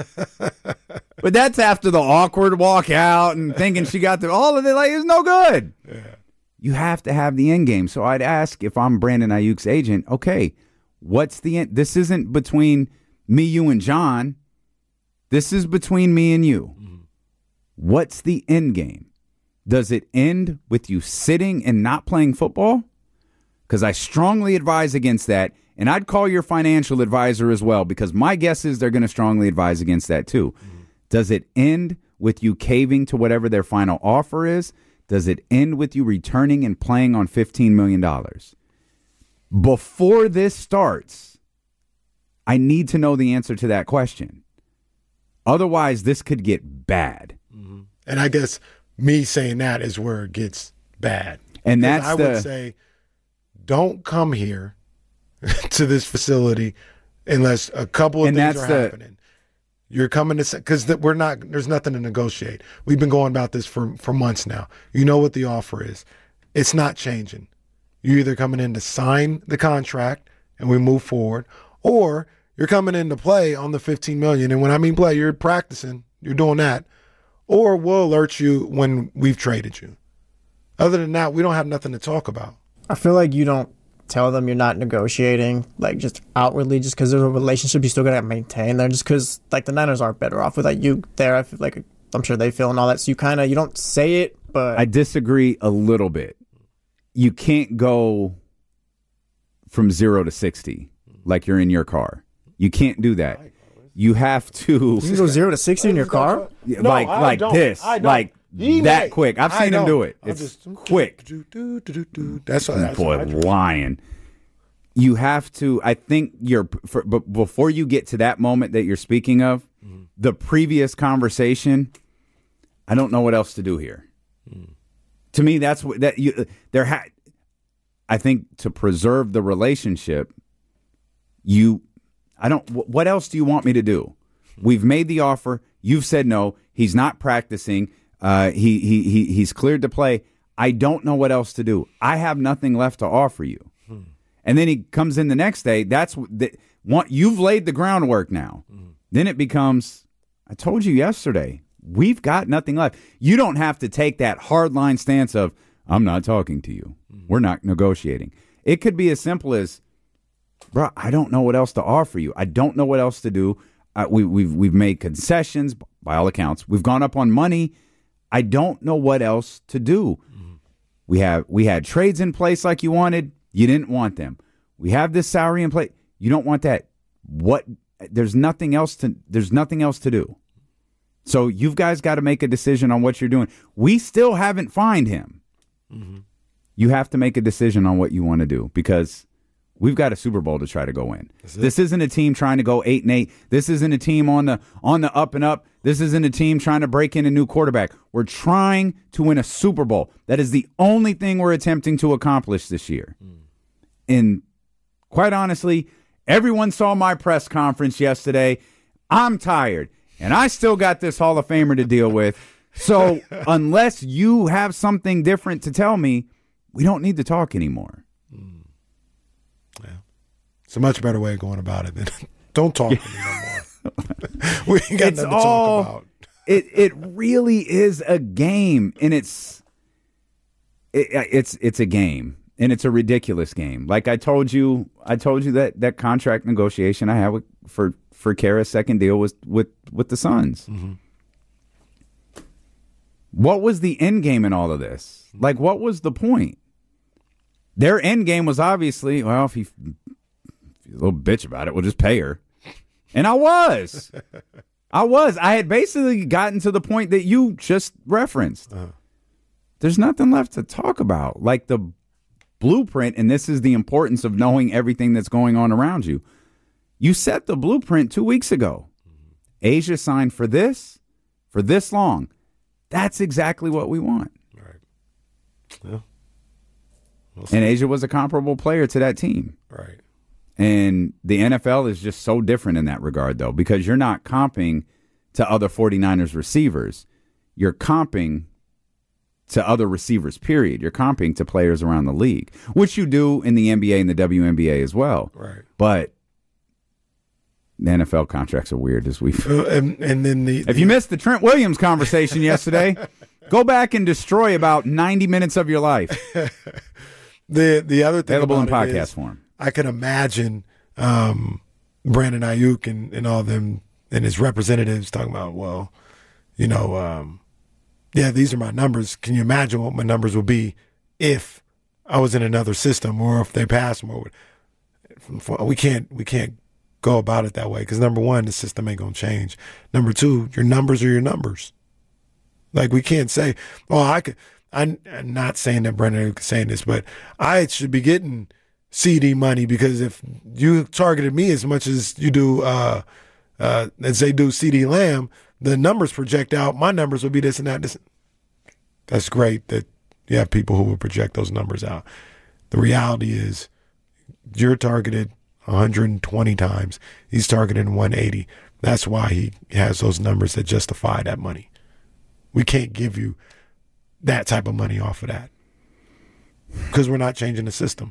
but that's after the awkward walk out and thinking she got the, all of it, like, it's no good. Yeah. You have to have the end game. So I'd ask, if I'm Brandon Ayuk's agent, okay, what's the end? This isn't between me, you, and John. This is between me and you. Mm-hmm. What's the end game? Does it end with you sitting and not playing football? Because I strongly advise against that. And I'd call your financial advisor as well, because my guess is they're going to strongly advise against that too. Mm-hmm. Does it end with you caving to whatever their final offer is? Does it end with you returning and playing on fifteen million dollars? Before this starts, I need to know the answer to that question. Otherwise, this could get bad. Mm-hmm. And I guess me saying that is where it gets bad. And that's I the, would say, don't come here to this facility unless a couple of and things that's are the, happening. You're coming to, because we're not, there's nothing to negotiate. We've been going about this for, for months now. You know what the offer is. It's not changing. You're either coming in to sign the contract and we move forward, or you're coming in to play on the fifteen million. And when I mean play, you're practicing, you're doing that, or we'll alert you when we've traded you. Other than that, we don't have nothing to talk about. I feel like you don't tell them you're not negotiating, like, just outwardly, just because there's a relationship you still got to maintain there, just because, like, the Niners are better off with, like, you there. I feel like, I'm sure they feel and all that. So you kind of, you don't say it, but. I disagree a little bit. You can't go from zero to sixty like you're in your car. You can't do that. You have to. You can go zero to sixty in your car? No, like, I like don't. this. I don't. Like, He that may. quick. I've seen him do it. It's just, quick. Do, do, do, do, do. That's what that's boy lying. You have to. I think you're. For, but before you get to that moment that you're speaking of, mm-hmm. the previous conversation, I don't know what else to do here. Mm. To me, that's what that you. There had. I think to preserve the relationship, you. I don't. What else do you want me to do? We've made the offer. You've said no. He's not practicing. Uh, he he he he's cleared to play. I don't know what else to do. I have nothing left to offer you. Hmm. And then he comes in the next day. That's the, one, you've laid the groundwork now. Hmm. Then it becomes, I told you yesterday, we've got nothing left. You don't have to take that hardline stance of, I'm not talking to you. Hmm. We're not negotiating. It could be as simple as, bro, I don't know what else to offer you. I don't know what else to do. Uh, we, we've we've made concessions by all accounts. We've gone up on money. I don't know what else to do. Mm-hmm. We have we had trades in place like you wanted. You didn't want them. We have this salary in place. You don't want that. What? There's nothing else to. There's nothing else to do. So you guys got to make a decision on what you're doing. We still haven't found him. Mm-hmm. You have to make a decision on what you want to do because we've got a Super Bowl to try to go win. This isn't a team trying to go eight and eight. This isn't a team on the on the up and up. This isn't a team trying to break in a new quarterback. We're trying to win a Super Bowl. That is the only thing we're attempting to accomplish this year. Mm. And quite honestly, everyone saw my press conference yesterday. I'm tired, and I still got this Hall of Famer to deal with. So unless you have something different to tell me, we don't need to talk anymore. Mm. Yeah. It's a much better way of going about it than don't talk to me no more. We ain't got it's nothing to all, talk about. It it really is a game, and it's it, it's it's a game, and it's a ridiculous game. Like I told you, I told you that, that contract negotiation I had with, for for Kara's second deal was with with the Suns. Mm-hmm. What was the end game in all of this? Like, what was the point? Their end game was obviously, well, if he, if he's a little bitch about it, we'll just pay her. And I was. I was. I had basically gotten to the point that you just referenced. Uh-huh. There's nothing left to talk about. Like the blueprint, and this is the importance of knowing everything that's going on around you. You set the blueprint two weeks ago. Mm-hmm. A'ja signed for this, for this long. That's exactly what we want. Right. Yeah. We'll and A'ja was a comparable player to that team. Right. And the N F L is just so different in that regard, though, because you're not comping to other 49ers receivers. You're comping to other receivers, period. You're comping to players around the league, which you do in the N B A and the W N B A as well. Right. But the N F L contracts are weird, as we've. Uh, and, and then the, if the, you missed the Trent Williams conversation yesterday, go back and destroy about ninety minutes of your life. the the other thing available in about podcast it is, form. I can imagine um, Brandon Ayuk and, and all them and his representatives talking about, well, you know, um, yeah, these are my numbers. Can you imagine what my numbers would be if I was in another system or if they passed more? We can't we can't go about it that way because number one, the system ain't gonna change. Number two, your numbers are your numbers. Like we can't say, oh, I could. I'm, I'm not saying that Brandon Ayuk is saying this, but I should be getting C D money because if you targeted me as much as you do, uh, uh, as they do C D Lamb, the numbers project out. My numbers will be this and that. This. That's great that you have people who will project those numbers out. The reality is you're targeted one hundred twenty times. He's targeted one hundred eighty. That's why he has those numbers that justify that money. We can't give you that type of money off of that because we're not changing the system.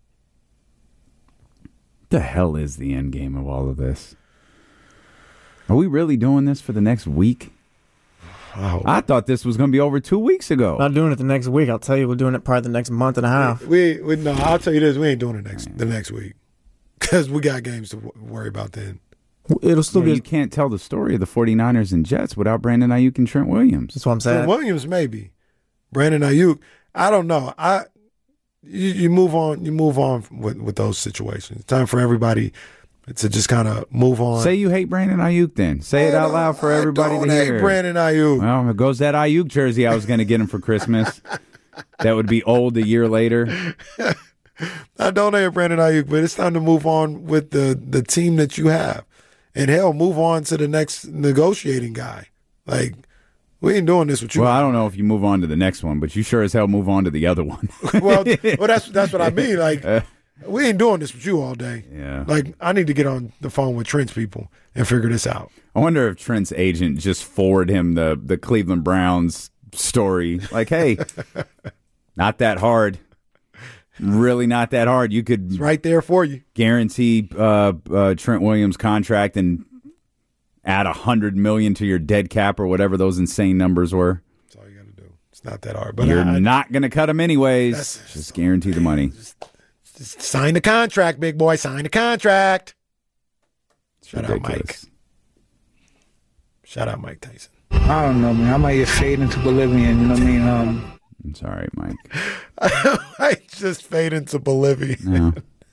The hell is the end game of all of this? Are we really doing this for the next week? Oh. I thought this was going to be over two weeks ago. Not doing it the next week. I'll tell you, we're doing it probably the next month and a half. We, we no, I'll tell you this: we ain't doing it next the next week because we got games to w- worry about then. It'll still yeah, be. You can't tell the story of the 49ers and Jets without Brandon Ayuk and Trent Williams. That's what I'm saying. Trent Williams, maybe. Brandon Ayuk, I don't know. I you, you move on. You move on with, with those situations. It's time for everybody to just kind of move on. Say you hate Brandon Ayuk, then say it out loud for everybody I don't to hate hear. Brandon Ayuk. Well, it goes that Ayuk jersey I was going to get him for Christmas. That would be old a year later. I don't hate Brandon Ayuk, but it's time to move on with the the team that you have, and hell, move on to the next negotiating guy. Like. We ain't doing this with you. Well, I don't know if you move on to the next one, but you sure as hell move on to the other one. well, well, that's that's what I mean. Like, we ain't doing this with you all day. Yeah. Like, I need to get on the phone with Trent's people and figure this out. I wonder if Trent's agent just forwarded him the the Cleveland Browns story. Like, hey, not that hard. Really not that hard. You could it's right there for you. Guarantee uh, uh, Trent Williams' contract and add a hundred million to your dead cap or whatever those insane numbers were. That's all you got to do. It's not that hard. But you're I, not going to cut them anyways. Just guarantee the money. Just, just sign the contract, big boy. Sign the contract. It's Shout ridiculous. out, Mike. Shout out, Mike Tyson. I don't know, man. I might get fade into Bolivian. You know what I mean? Um, it's all right, Mike. I just fade into Bolivia. Yeah.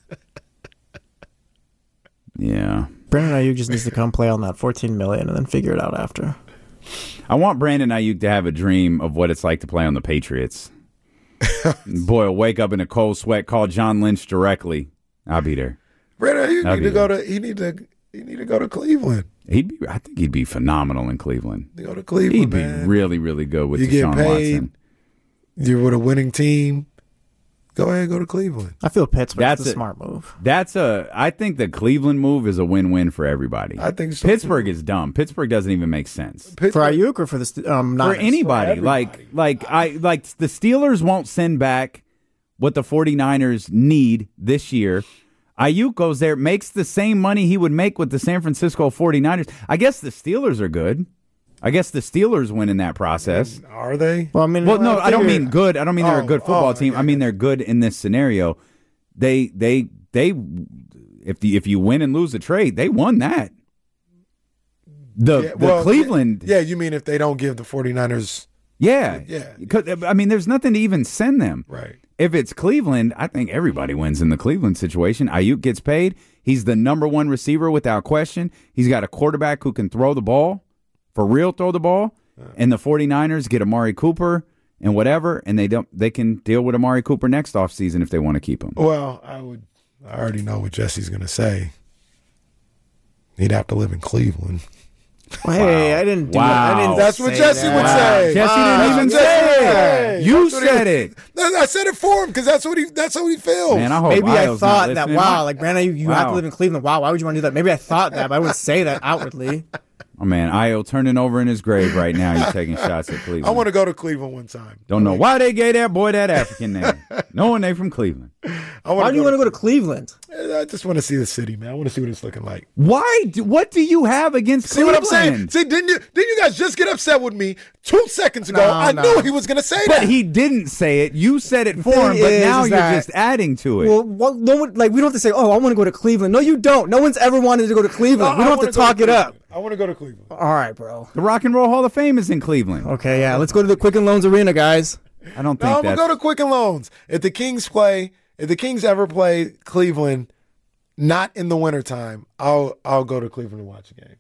Yeah. Brandon Ayuk just needs to come play on that fourteen million and then figure it out after. I want Brandon Ayuk to have a dream of what it's like to play on the Patriots. Boy, will wake up in a cold sweat, call John Lynch directly. I'll be there. Brandon, you I'll need be to go there. to. He need to. He need to go to Cleveland. He'd be. I think he'd be phenomenal in Cleveland. To go to Cleveland. He'd be man. really, really good with You get Deshaun paid. Watson. You're with a winning team. Go ahead, and go to Cleveland. I feel Pittsburgh's That's the a- smart move. That's a. I think the Cleveland move is a win-win for everybody. I think so, Pittsburgh is dumb. Pittsburgh doesn't even make sense. Pittsburgh, For Ayuk or for the st- um, For Niners? anybody, For like everybody. like I like the Steelers won't send back what the 49ers need this year. Ayuk goes there, makes the same money he would make with the San Francisco 49ers. I guess the Steelers are good. I guess the Steelers win in that process. Are they? Well, I mean, Well, no, I don't figure- mean good. I don't mean they're a Oh, good football oh, team. yeah, I mean yeah. they're good in this scenario. They they they if the, if you win and lose the trade, they won that. The Yeah, the well, Cleveland, Yeah, you mean if they don't give the 49ers. yeah, Yeah. 'Cause, I mean, there's nothing to even send them. Right. If it's Cleveland, I think everybody wins in the Cleveland situation. Ayuk gets paid. He's the number one receiver without question. He's got a quarterback who can throw the ball, for real throw the ball. And the 49ers get Amari Cooper and whatever, and they don't. They can deal with Amari Cooper next offseason if they want to keep him. Well, I would. I already know what Jesse's going to say. He'd have to live in Cleveland. Well, hey, I didn't do Wow. that. I didn't That's what say Jesse that. would say. Jesse Wow. didn't even That's what Jesse say would it. say. You That's what he- said it. I said it for him because that's what he. That's how he feels. Man, I hope Maybe I Io's thought not that, listening. wow, like, Brandon, you, you have Wow. to live in Cleveland. Wow, why would you want to do that? Maybe I thought that, but I wouldn't say that outwardly. Oh man, Io turning over in his grave right now. He's taking shots at Cleveland. I want to go to Cleveland one time. Don't know why they gave that boy that African name, knowing they from Cleveland. I Why do you want to go to Cleveland? I just want to see the city, man. I want to see what it's looking like. Why? Do, what do you have against See Cleveland? what I'm saying? See, didn't you? Didn't you guys just get upset with me two seconds ago? No, I no. knew he was going to say But that. he didn't say it. You said it for thing him, but is, now is you're that- just adding to it. Well, well, no one, like, we don't have to say, oh, I want to go to Cleveland. No, you don't. No one's ever wanted to go to Cleveland. I- we I don't have wanna to go talk it up. Cleveland. I want to go to Cleveland. All right, bro. the Rock and Roll Hall of Fame is in Cleveland. Okay, yeah. Let's go to the Quicken Loans Arena, guys. I don't No, think I'm gonna that's. go to Quicken Loans. If the Kings play, if the Kings ever play Cleveland, not in the wintertime, I'll I'll go to Cleveland and watch a game.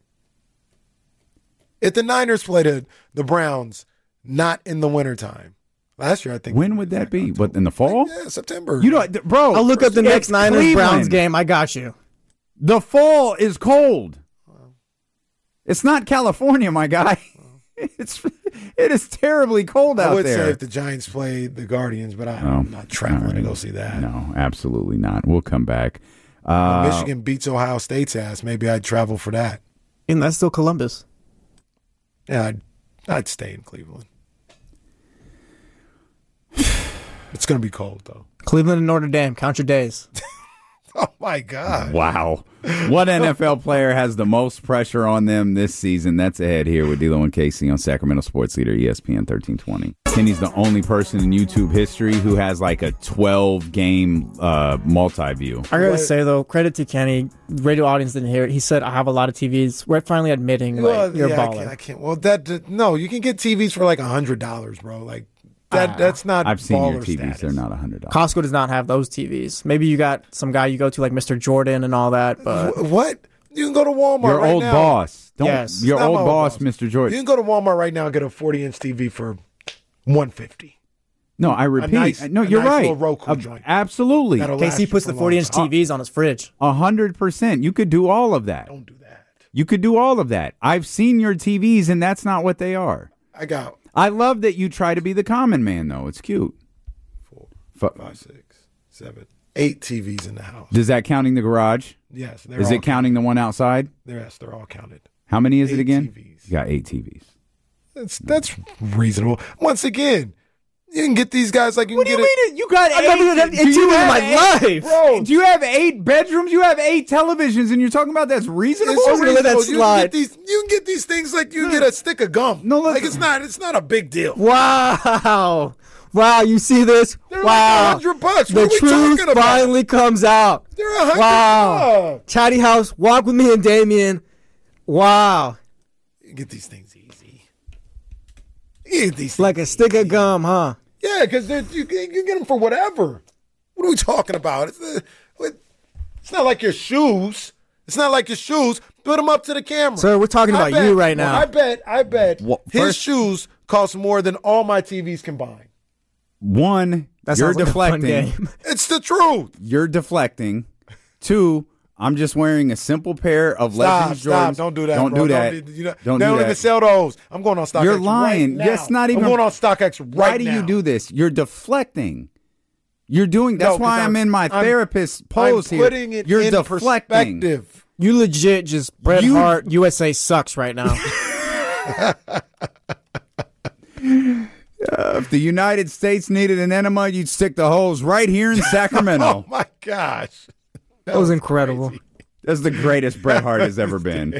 If the Niners play the, the Browns, not in the wintertime. Last year, I think. when would that be? What, in the fall? Yeah, September. You know, bro. I'll look up the it's next Niners Cleveland. Browns game. I got you. The fall is cold. It's not California, my guy. It's it is terribly cold out I would there. say if the Giants played the Guardians, but I, No. I'm not traveling All to right. go see that. No, absolutely not. We'll come back. If Uh, Michigan beats Ohio State's ass, maybe I'd travel for that. And that's still Columbus. Yeah, I'd, I'd stay in Cleveland. It's going to be cold, though. Cleveland and Notre Dame. Count your days. Oh, my God. Wow. What N F L player has the most pressure on them this season? That's ahead here with D'Lo and Casey on Sacramento Sports Leader E S P N thirteen twenty. Kenny's the only person in YouTube history who has like a twelve game uh, multi-view. I gotta say, though, credit to Kenny. Radio audience didn't hear it. He said, I have a lot of T Vs. We're finally admitting, like, Well, you're yeah, a I baller. can't, I can't. Well, that, that- no, you can get T Vs for like one hundred dollars, bro. Like, that. that's not I've seen your baller T Vs. status. They're not one hundred dollars. Costco does not have those T Vs. Maybe you got some guy you go to, like Mister Jordan and all that, but Wh- What? You can go to Walmart Your right old now. boss. Don't, Yes. Your It's not old my old boss, boss. Mister You Jordan. can go to Walmart right now and get a forty inch T V for one hundred fifty No, I repeat. nice- no, a you're nice right. little Roku Uh, joint. absolutely. That'll K last C you puts for the a forty long inch time. T Vs on his fridge. A hundred percent. You could do all of that. Don't do that. You could do all of that. I've seen your T Vs, and that's not what they are. I got I love that you try to be the common man, though. It's cute. four, F- five, six, seven, eight T Vs in the house. Does that counting the garage? Yes. They're Is all it counting the one outside? Counted. Yes, they're all counted. How many is it Eight again? T Vs. You got eight T Vs. That's that's reasonable. Once again, you can get these guys like you What can do you get mean? It, you got I've eight? never done do it you in have my eight- life. Bro, Do you have eight bedrooms? You have eight televisions, and you're talking about that's reasonable? It's I was gonna let that reasonable. You can slide. get these. You can get these things like you can get a stick of gum. No, like listen. it's not. It's not a big deal. Wow. Wow, you see this? They're like wow. a hundred bucks. The What are we truth talking about? finally comes out. They're a hundred Wow. bucks. Chatty House, walk with me and Damien. Wow. You get these things easy. You get these Like a things stick easy. of gum, huh? Yeah, because you you get them for whatever. What are we talking about? It's, uh, what- it's not like your shoes. It's not like your shoes. Put them up to the camera. Sir, we're talking I about bet- you right now. I bet. I bet What- his first- shoes cost more than all my T Vs combined. One, That you're sounds like a fun deflecting. game. It's the truth. You're deflecting. Two, I'm just wearing a simple pair of Stop, Legends stop. Jordans. Don't do that, Don't bro. do that. Don't, you know, Don't they do don't that. even sell those. I'm going on StockX You're lying. right now. That's not even. I'm going on StockX right Why do now. you do this? You're deflecting. You're doing. That's No, why 'cause I'm, I'm- in my I'm- therapist pose I'm here. putting it You're in deflecting. perspective. You legit just Bret You- Hart U S A sucks right now. Uh, if the United States needed an enema, you'd stick the holes right here in Sacramento. Oh my gosh, That was incredible. That's the greatest Bret Hart has ever been.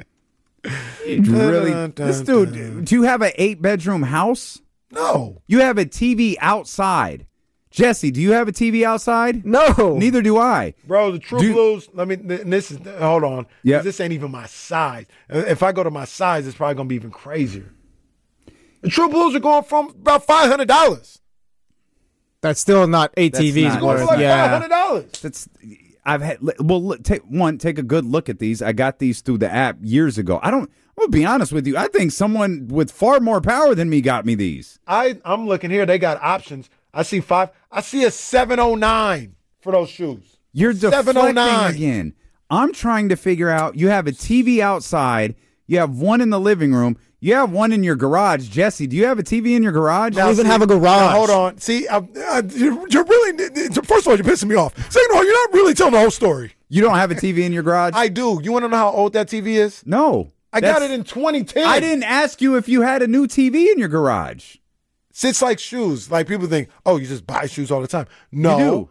Really, Dun, dun, this dun, dude. Do you have an eight-bedroom house? No. You have a T V outside. Jesse, do you have a T V outside? No. Neither do I. Bro, the True Do- Blues, let me, th- this is, hold on. 'Cause Yeah. This ain't even my size. If I go to my size, it's probably going to be even crazier. The True Blues are going from about five hundred dollars. That's still not eight That's T Vs not- Going worth. for like yeah. five hundred dollars. That's I've had. Well, look, take one. Take a good look at these. I got these through the app years ago. I don't. I'll be honest with you. I think someone with far more power than me got me these. I, I'm looking here. They got options. I see five. I see a seven oh nine for those shoes. You're deflecting seven oh nine. again. I'm trying to figure out. You have a T V outside. You have one in the living room. You have one in your garage. Jesse, do you have a T V in your garage? I don't even have a garage. Now, hold on. See, I, I, you're, you're really, first of all, you're pissing me off. Second of all, you're not really telling the whole story. You don't have a T V in your garage? I do. You want to know how old that T V is? No. I got That's- it in twenty ten. I didn't ask you if you had a new T V in your garage. It's like shoes. Like people think, oh, you just buy shoes all the time. No. You do.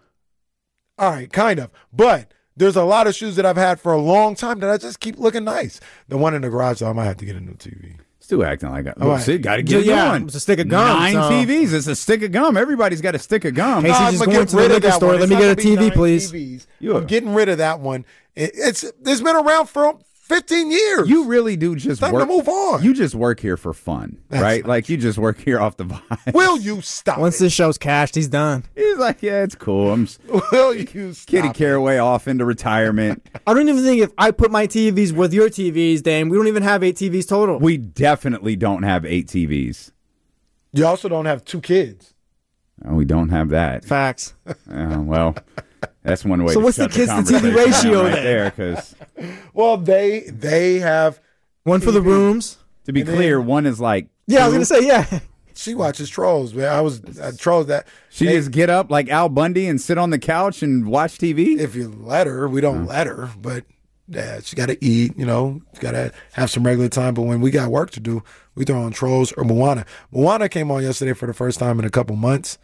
All right, kind of. But there's a lot of shoes that I've had for a long time that I just keep looking nice. The one in the garage, though, I might have to get a new T V. Still acting like a All right. see, got to get Yeah, it going. it's a stick of gum, Nine so- T Vs. It's a stick of gum. Everybody's got a stick of gum. Casey's No, just I'ma going get to the rid of liquor that store. one. Let It's me not get a gonna be T V, nine please. T Vs. You- I'm getting rid of that one. It, it's it's been around for fifteen years. You really do just Time work. to move on. You just work here for fun, That's right? not Like you just work here off the vibe. Will you stop Once it? this show's cashed, he's done. He's like, yeah, it's cool. I'm s- Will you stop Kitty it? Caraway off into retirement. I don't even think if I put my T Vs with your T Vs, Dan, we don't even have eight T Vs total. We definitely don't have eight T Vs. You also don't have two kids. Oh, we don't have that. Facts. Uh, well, that's one way. So to what's the shut kids to T V conversation ratio down right then? there? Because Well, they they have. One for the T V. rooms. to be And then- clear, one is like Yeah, I was two. going to say, yeah. She watches Trolls, man. I was I trolls that. She they- just get up like Al Bundy and sit on the couch and watch T V. if you let her, we don't let her, but yeah, she got to eat, you know, she got to have some regular time. But when we got work to do, we throw on Trolls or Moana. Moana came on yesterday for the first time in a couple months,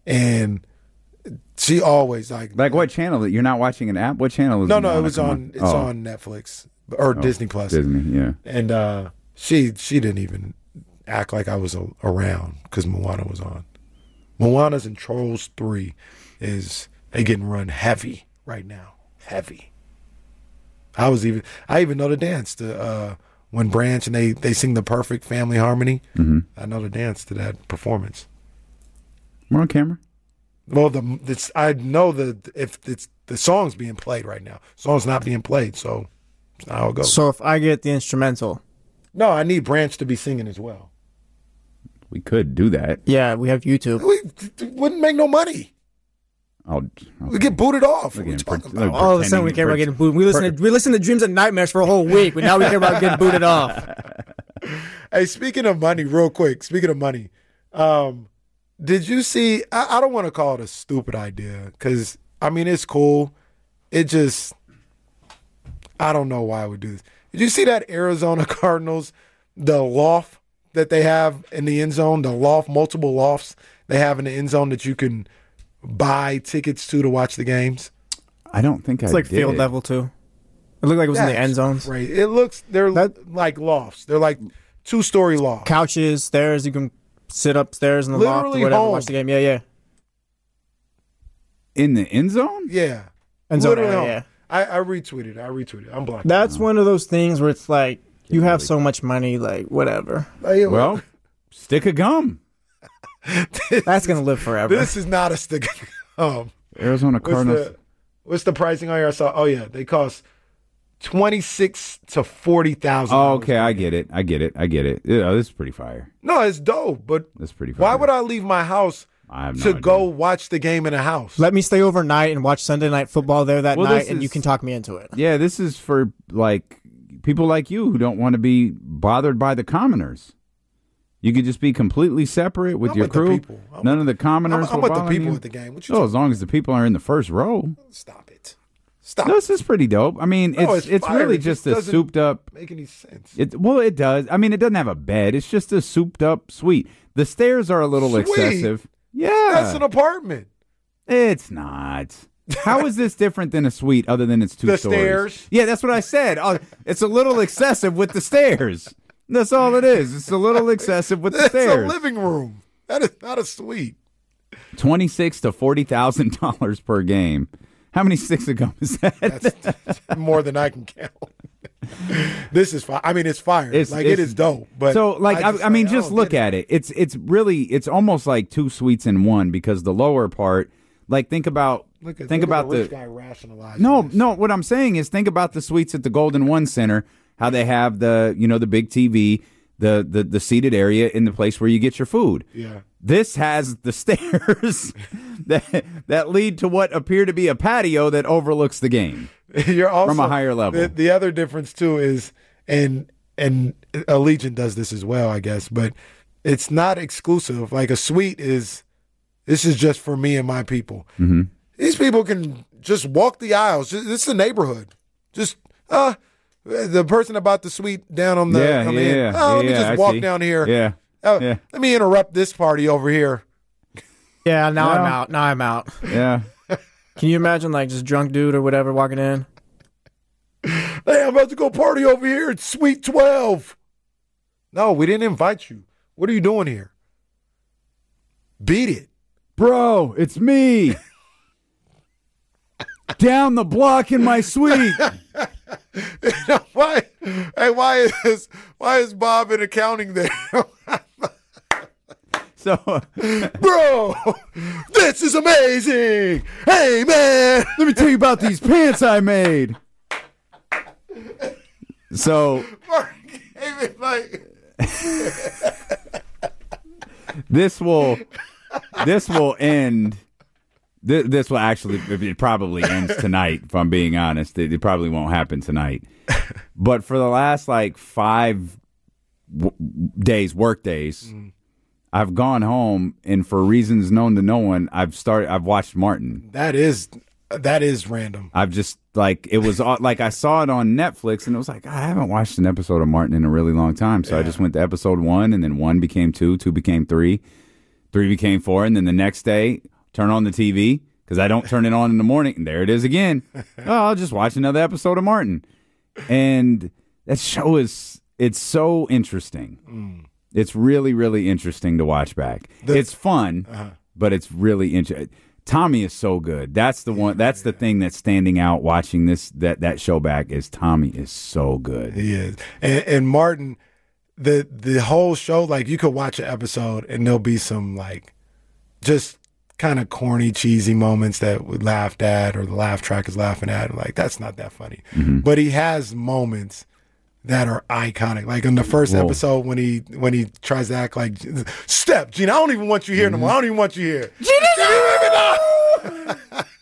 and she always like, Like what channel? You're not watching an app? What channel is no, it no, on? it was Come on, it's Oh, on Netflix or Disney Plus, Disney, yeah. and uh, she she didn't even act like I was a, around because Moana was on. Moana's and Trolls three is they getting run heavy right now, heavy. I was even I even know the dance to uh, when Branch and they they sing the perfect family harmony. Mm-hmm. I know the dance to that performance. We're on camera. Well, the it's, I know the if it's the song's being played right now. Song's not being played, so that's not how it goes. So if I get the instrumental, No, I need Branch to be singing as well. We could do that. yeah, we have YouTube. We it wouldn't make no money. I'll, We get booted off. What are we Again, talking per- about? All of a sudden, we care about getting booted. We listen to we listen to Dreams and Nightmares for a whole week, but now we care about getting booted off. Hey, speaking of money, real quick. Speaking of money, um, did you see? I, I don't want to call it a stupid idea because I mean it's cool. It just I don't know why I would do this. Did you see that Arizona Cardinals, the loft that they have in the end zone, the loft, multiple lofts they have in the end zone that you can buy tickets to to watch the games? I don't think It's I like did. field level too. It looked like it was in the end zones. Right. It looks they're That- like lofts. They're like two story lofts. Couches, stairs. You can sit upstairs in the loft Literally or whatever. home. Watch the game. Yeah, yeah. In the end zone? Yeah. End zone Literally area, home. yeah. I, I retweeted. I retweeted. I'm blocking. That's one of those things where it's like you have so much money, like whatever. Well, stick of gum. That's gonna live forever. This is not a stick. Um, Arizona what's Cardinals. the what's the pricing on here? I saw. Oh yeah, they cost twenty six to forty thousand. Oh, okay, I get it. I get it. I get it. Yeah, this is pretty fire. No, it's dope, but That's pretty fire. why would I leave my house I have no to idea. go watch the game in a house. Let me stay overnight and watch Sunday Night Football there that Well, night, this and is- you can talk me into it. Yeah, this is for like people like you who don't want to be bothered by the commoners. You could just be completely separate with I'm your with the crew. people. I'm None with- of the commoners. I'm- I'm will with the bother people you. at the game. What you Oh, as long as the people are in the first row. Stop it. Stop. This is pretty dope. I mean, No, it's it's it's fire. really It just just a doesn't souped up. Make any sense? It well, it does. I mean, it doesn't have a bed. It's just a souped up suite. The stairs are a little Suite? excessive. Yeah, That's an apartment. it's not. How is this different than a suite other than it's two The stories? stairs. Yeah, that's what I said. Oh, it's a little excessive with the stairs. That's all it is. It's a little excessive with the It's stairs. a living room. That is not a suite. Twenty-six to forty thousand dollars per game. How many sticks of gum is that? That's more than I can count. This is fire. I mean, it's fire. It's- like it's- it is dope. But so, like, I, just, I mean, like, just don't look get at it. It's it's really it's almost like two suites in one because the lower part, like, think about Look at, think look at about the rich the guy rationalizing no this. no. What I'm saying is, think about the suites at the Golden One Center. How they have the you know the big T V, the the the seated area in the place where you get your food. Yeah. This has the stairs that that lead to what appear to be a patio that overlooks the game. You're also From a higher level. The, the other difference too is, and and Allegiant does this as well, I guess, but it's not exclusive. Like a suite is, this is just for me and my people. Mm-hmm. These people can just walk the aisles. Just- This is a neighborhood. Just uh, the person about the suite down on the Yeah, on the yeah, end. yeah, Oh, let me yeah, just I walk see. down here. Yeah, Oh, yeah. Let me interrupt this party over here. Yeah, now I'm No. out. Now I'm out. Yeah. Can you imagine, like, just drunk dude or whatever walking in? Hey, I'm about to go party over here at Suite twelve. No, we didn't invite you. What are you doing here? Beat it. Bro, it's me. Down the block in my suite. why? Hey, why is why is Bob in accounting there? So, Bro, this is amazing. Hey, man. let me tell you about these pants I made. So, Mark gave it like this will this will end this, this will actually it probably ends tonight, if I'm being honest. It, it probably won't happen tonight. But for the last like five w- days, work days, Mm. I've gone home, and for reasons known to no one, I've started I've watched Martin. that is that is random. I've just like it was all- like I saw it on Netflix, and it was like I haven't watched an episode of Martin in a really long time. So I just went to episode one, and then one became two, two became three, three became four, and then the next day turn on the T V because I don't turn it on in the morning, and there it is again. Oh, I'll just watch another episode of Martin, and that show is it's so interesting. Mm. It's really really interesting to watch back. The- it's fun, Uh-huh. but it's really interesting. Tommy is so good. That's the one. That's the thing that's standing out. Watching this that that show back is Tommy is so good. He is. And, and Martin, the the whole show, like you could watch an episode and there'll be some like just kind of corny, cheesy moments that we laughed at or the laugh track is laughing at. Like, that's not that funny. Mm-hmm. But he has moments that are iconic. Like in the first Whoa. episode when he when he tries to act like Step, Gina, I don't even want you here no more. I don't even want you here. Gina,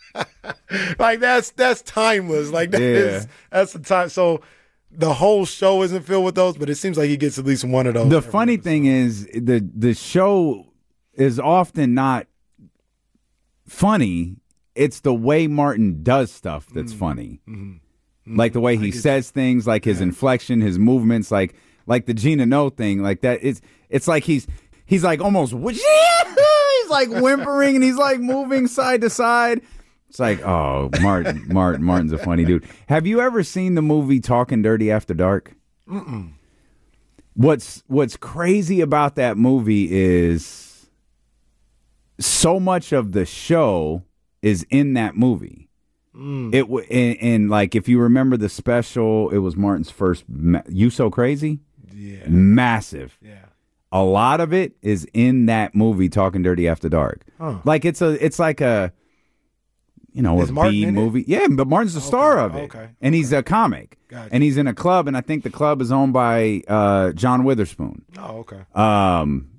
like that's that's timeless. Like that Yeah. is that's the time. So the whole show isn't filled with those, but it seems like he gets at least one of those. The every funny episode. thing is the the show is often not funny. It's the way Martin does stuff that's funny. Like the way he says things, like his inflection, his movements, like like the Gina No thing, like that. It's it's like he's he's like almost he's like whimpering and he's like moving side to side. It's like, oh, Martin, Martin, Martin's a funny dude. Have you ever seen the movie Talking Dirty After Dark? Mm-mm. What's What's crazy about that movie is so much of the show is in that movie. Mm. It w- and, and like if you remember the special, it was Martin's first. Ma- You So Crazy, Yeah. massive. Yeah. A lot of it is in that movie, Talking Dirty After Dark. Huh. Like it's a, it's like a, you know, Is a Martin B in it? movie. Yeah, but Martin's the star of it, okay, and he's a comic, Gotcha. and he's in a club, and I think the club is owned by uh, John Witherspoon. Oh, okay. Um,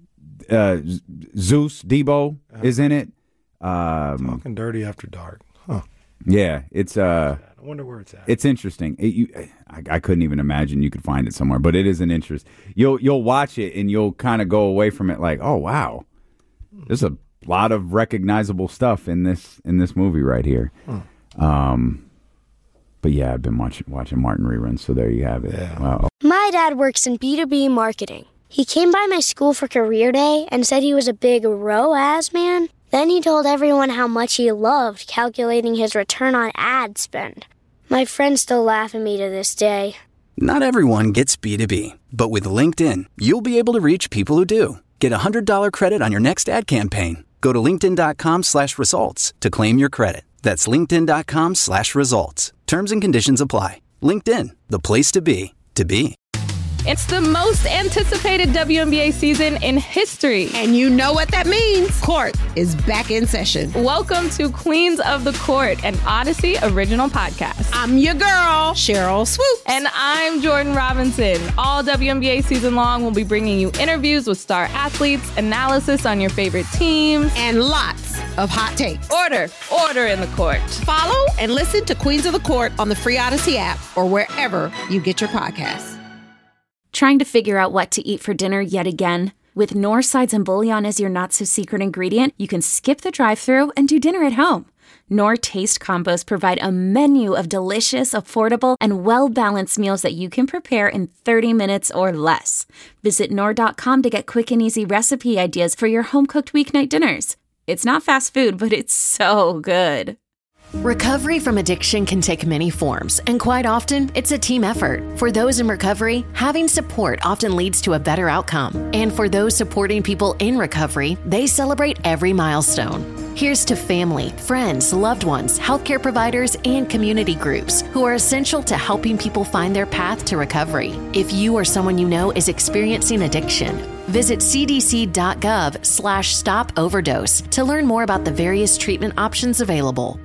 uh, Zeus Debo is in it. Um, Talking Dirty After Dark. Huh. Yeah, it's uh, I wonder where it's at. It's interesting. It, you, I, I couldn't even imagine you could find it somewhere, but it is an interest. You'll you'll watch it and you'll kind of go away from it like, oh wow, there's a lot of recognizable stuff in this in this movie right here. Hmm. Um, but yeah, I've been watching watching Martin reruns, so there you have it. Yeah. Wow. My dad works in B two B marketing. He came by my school for career day and said he was a big R O A S man. Then he told everyone how much he loved calculating his return on ad spend. My friends still laugh at me to this day. Not everyone gets B two B, but with LinkedIn, you'll be able to reach people who do. Get a one hundred dollars credit on your next ad campaign. Go to linkedin.com slash results to claim your credit. That's linkedin.com slash results. Terms and conditions apply. LinkedIn, the place to be, to be. It's the most anticipated W N B A season in history. And you know what that means. Court is back in session. Welcome to Queens of the Court, an Odyssey original podcast. I'm your girl, Cheryl Swoops. And I'm Jordan Robinson. All W N B A season long, we'll be bringing you interviews with star athletes, analysis on your favorite teams, and lots of hot takes. Order, order in the court. Follow and listen to Queens of the Court on the free Odyssey app or wherever you get your podcasts. Trying to figure out what to eat for dinner yet again? With Knorr Sides and Bouillon as your not-so-secret ingredient, you can skip the drive-thru and do dinner at home. Knorr Taste Combos provide a menu of delicious, affordable, and well-balanced meals that you can prepare in thirty minutes or less. Visit Knorr dot com to get quick and easy recipe ideas for your home-cooked weeknight dinners. It's not fast food, but it's so good. Recovery from addiction can take many forms, and quite often, it's a team effort. For those in recovery, having support often leads to a better outcome. And for those supporting people in recovery, they celebrate every milestone. Here's to family, friends, loved ones, healthcare providers, and community groups who are essential to helping people find their path to recovery. If you or someone you know is experiencing addiction, visit cdc.gov slash stop overdose to learn more about the various treatment options available.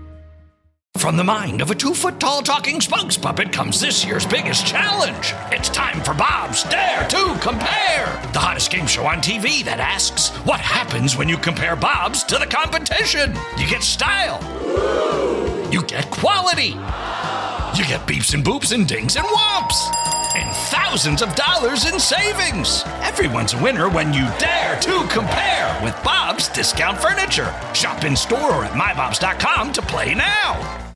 From the mind of a two-foot-tall talking spokes puppet comes this year's biggest challenge. It's time for Bob's Dare to Compare, the hottest game show on T V that asks, what happens when you compare Bob's to the competition? You get style. You get quality. You get beeps and boops and dings and whomps. And thousands of dollars in savings. Everyone's a winner when you dare to compare with Bob's Discount Furniture. Shop in store or at my bobs dot com to play now.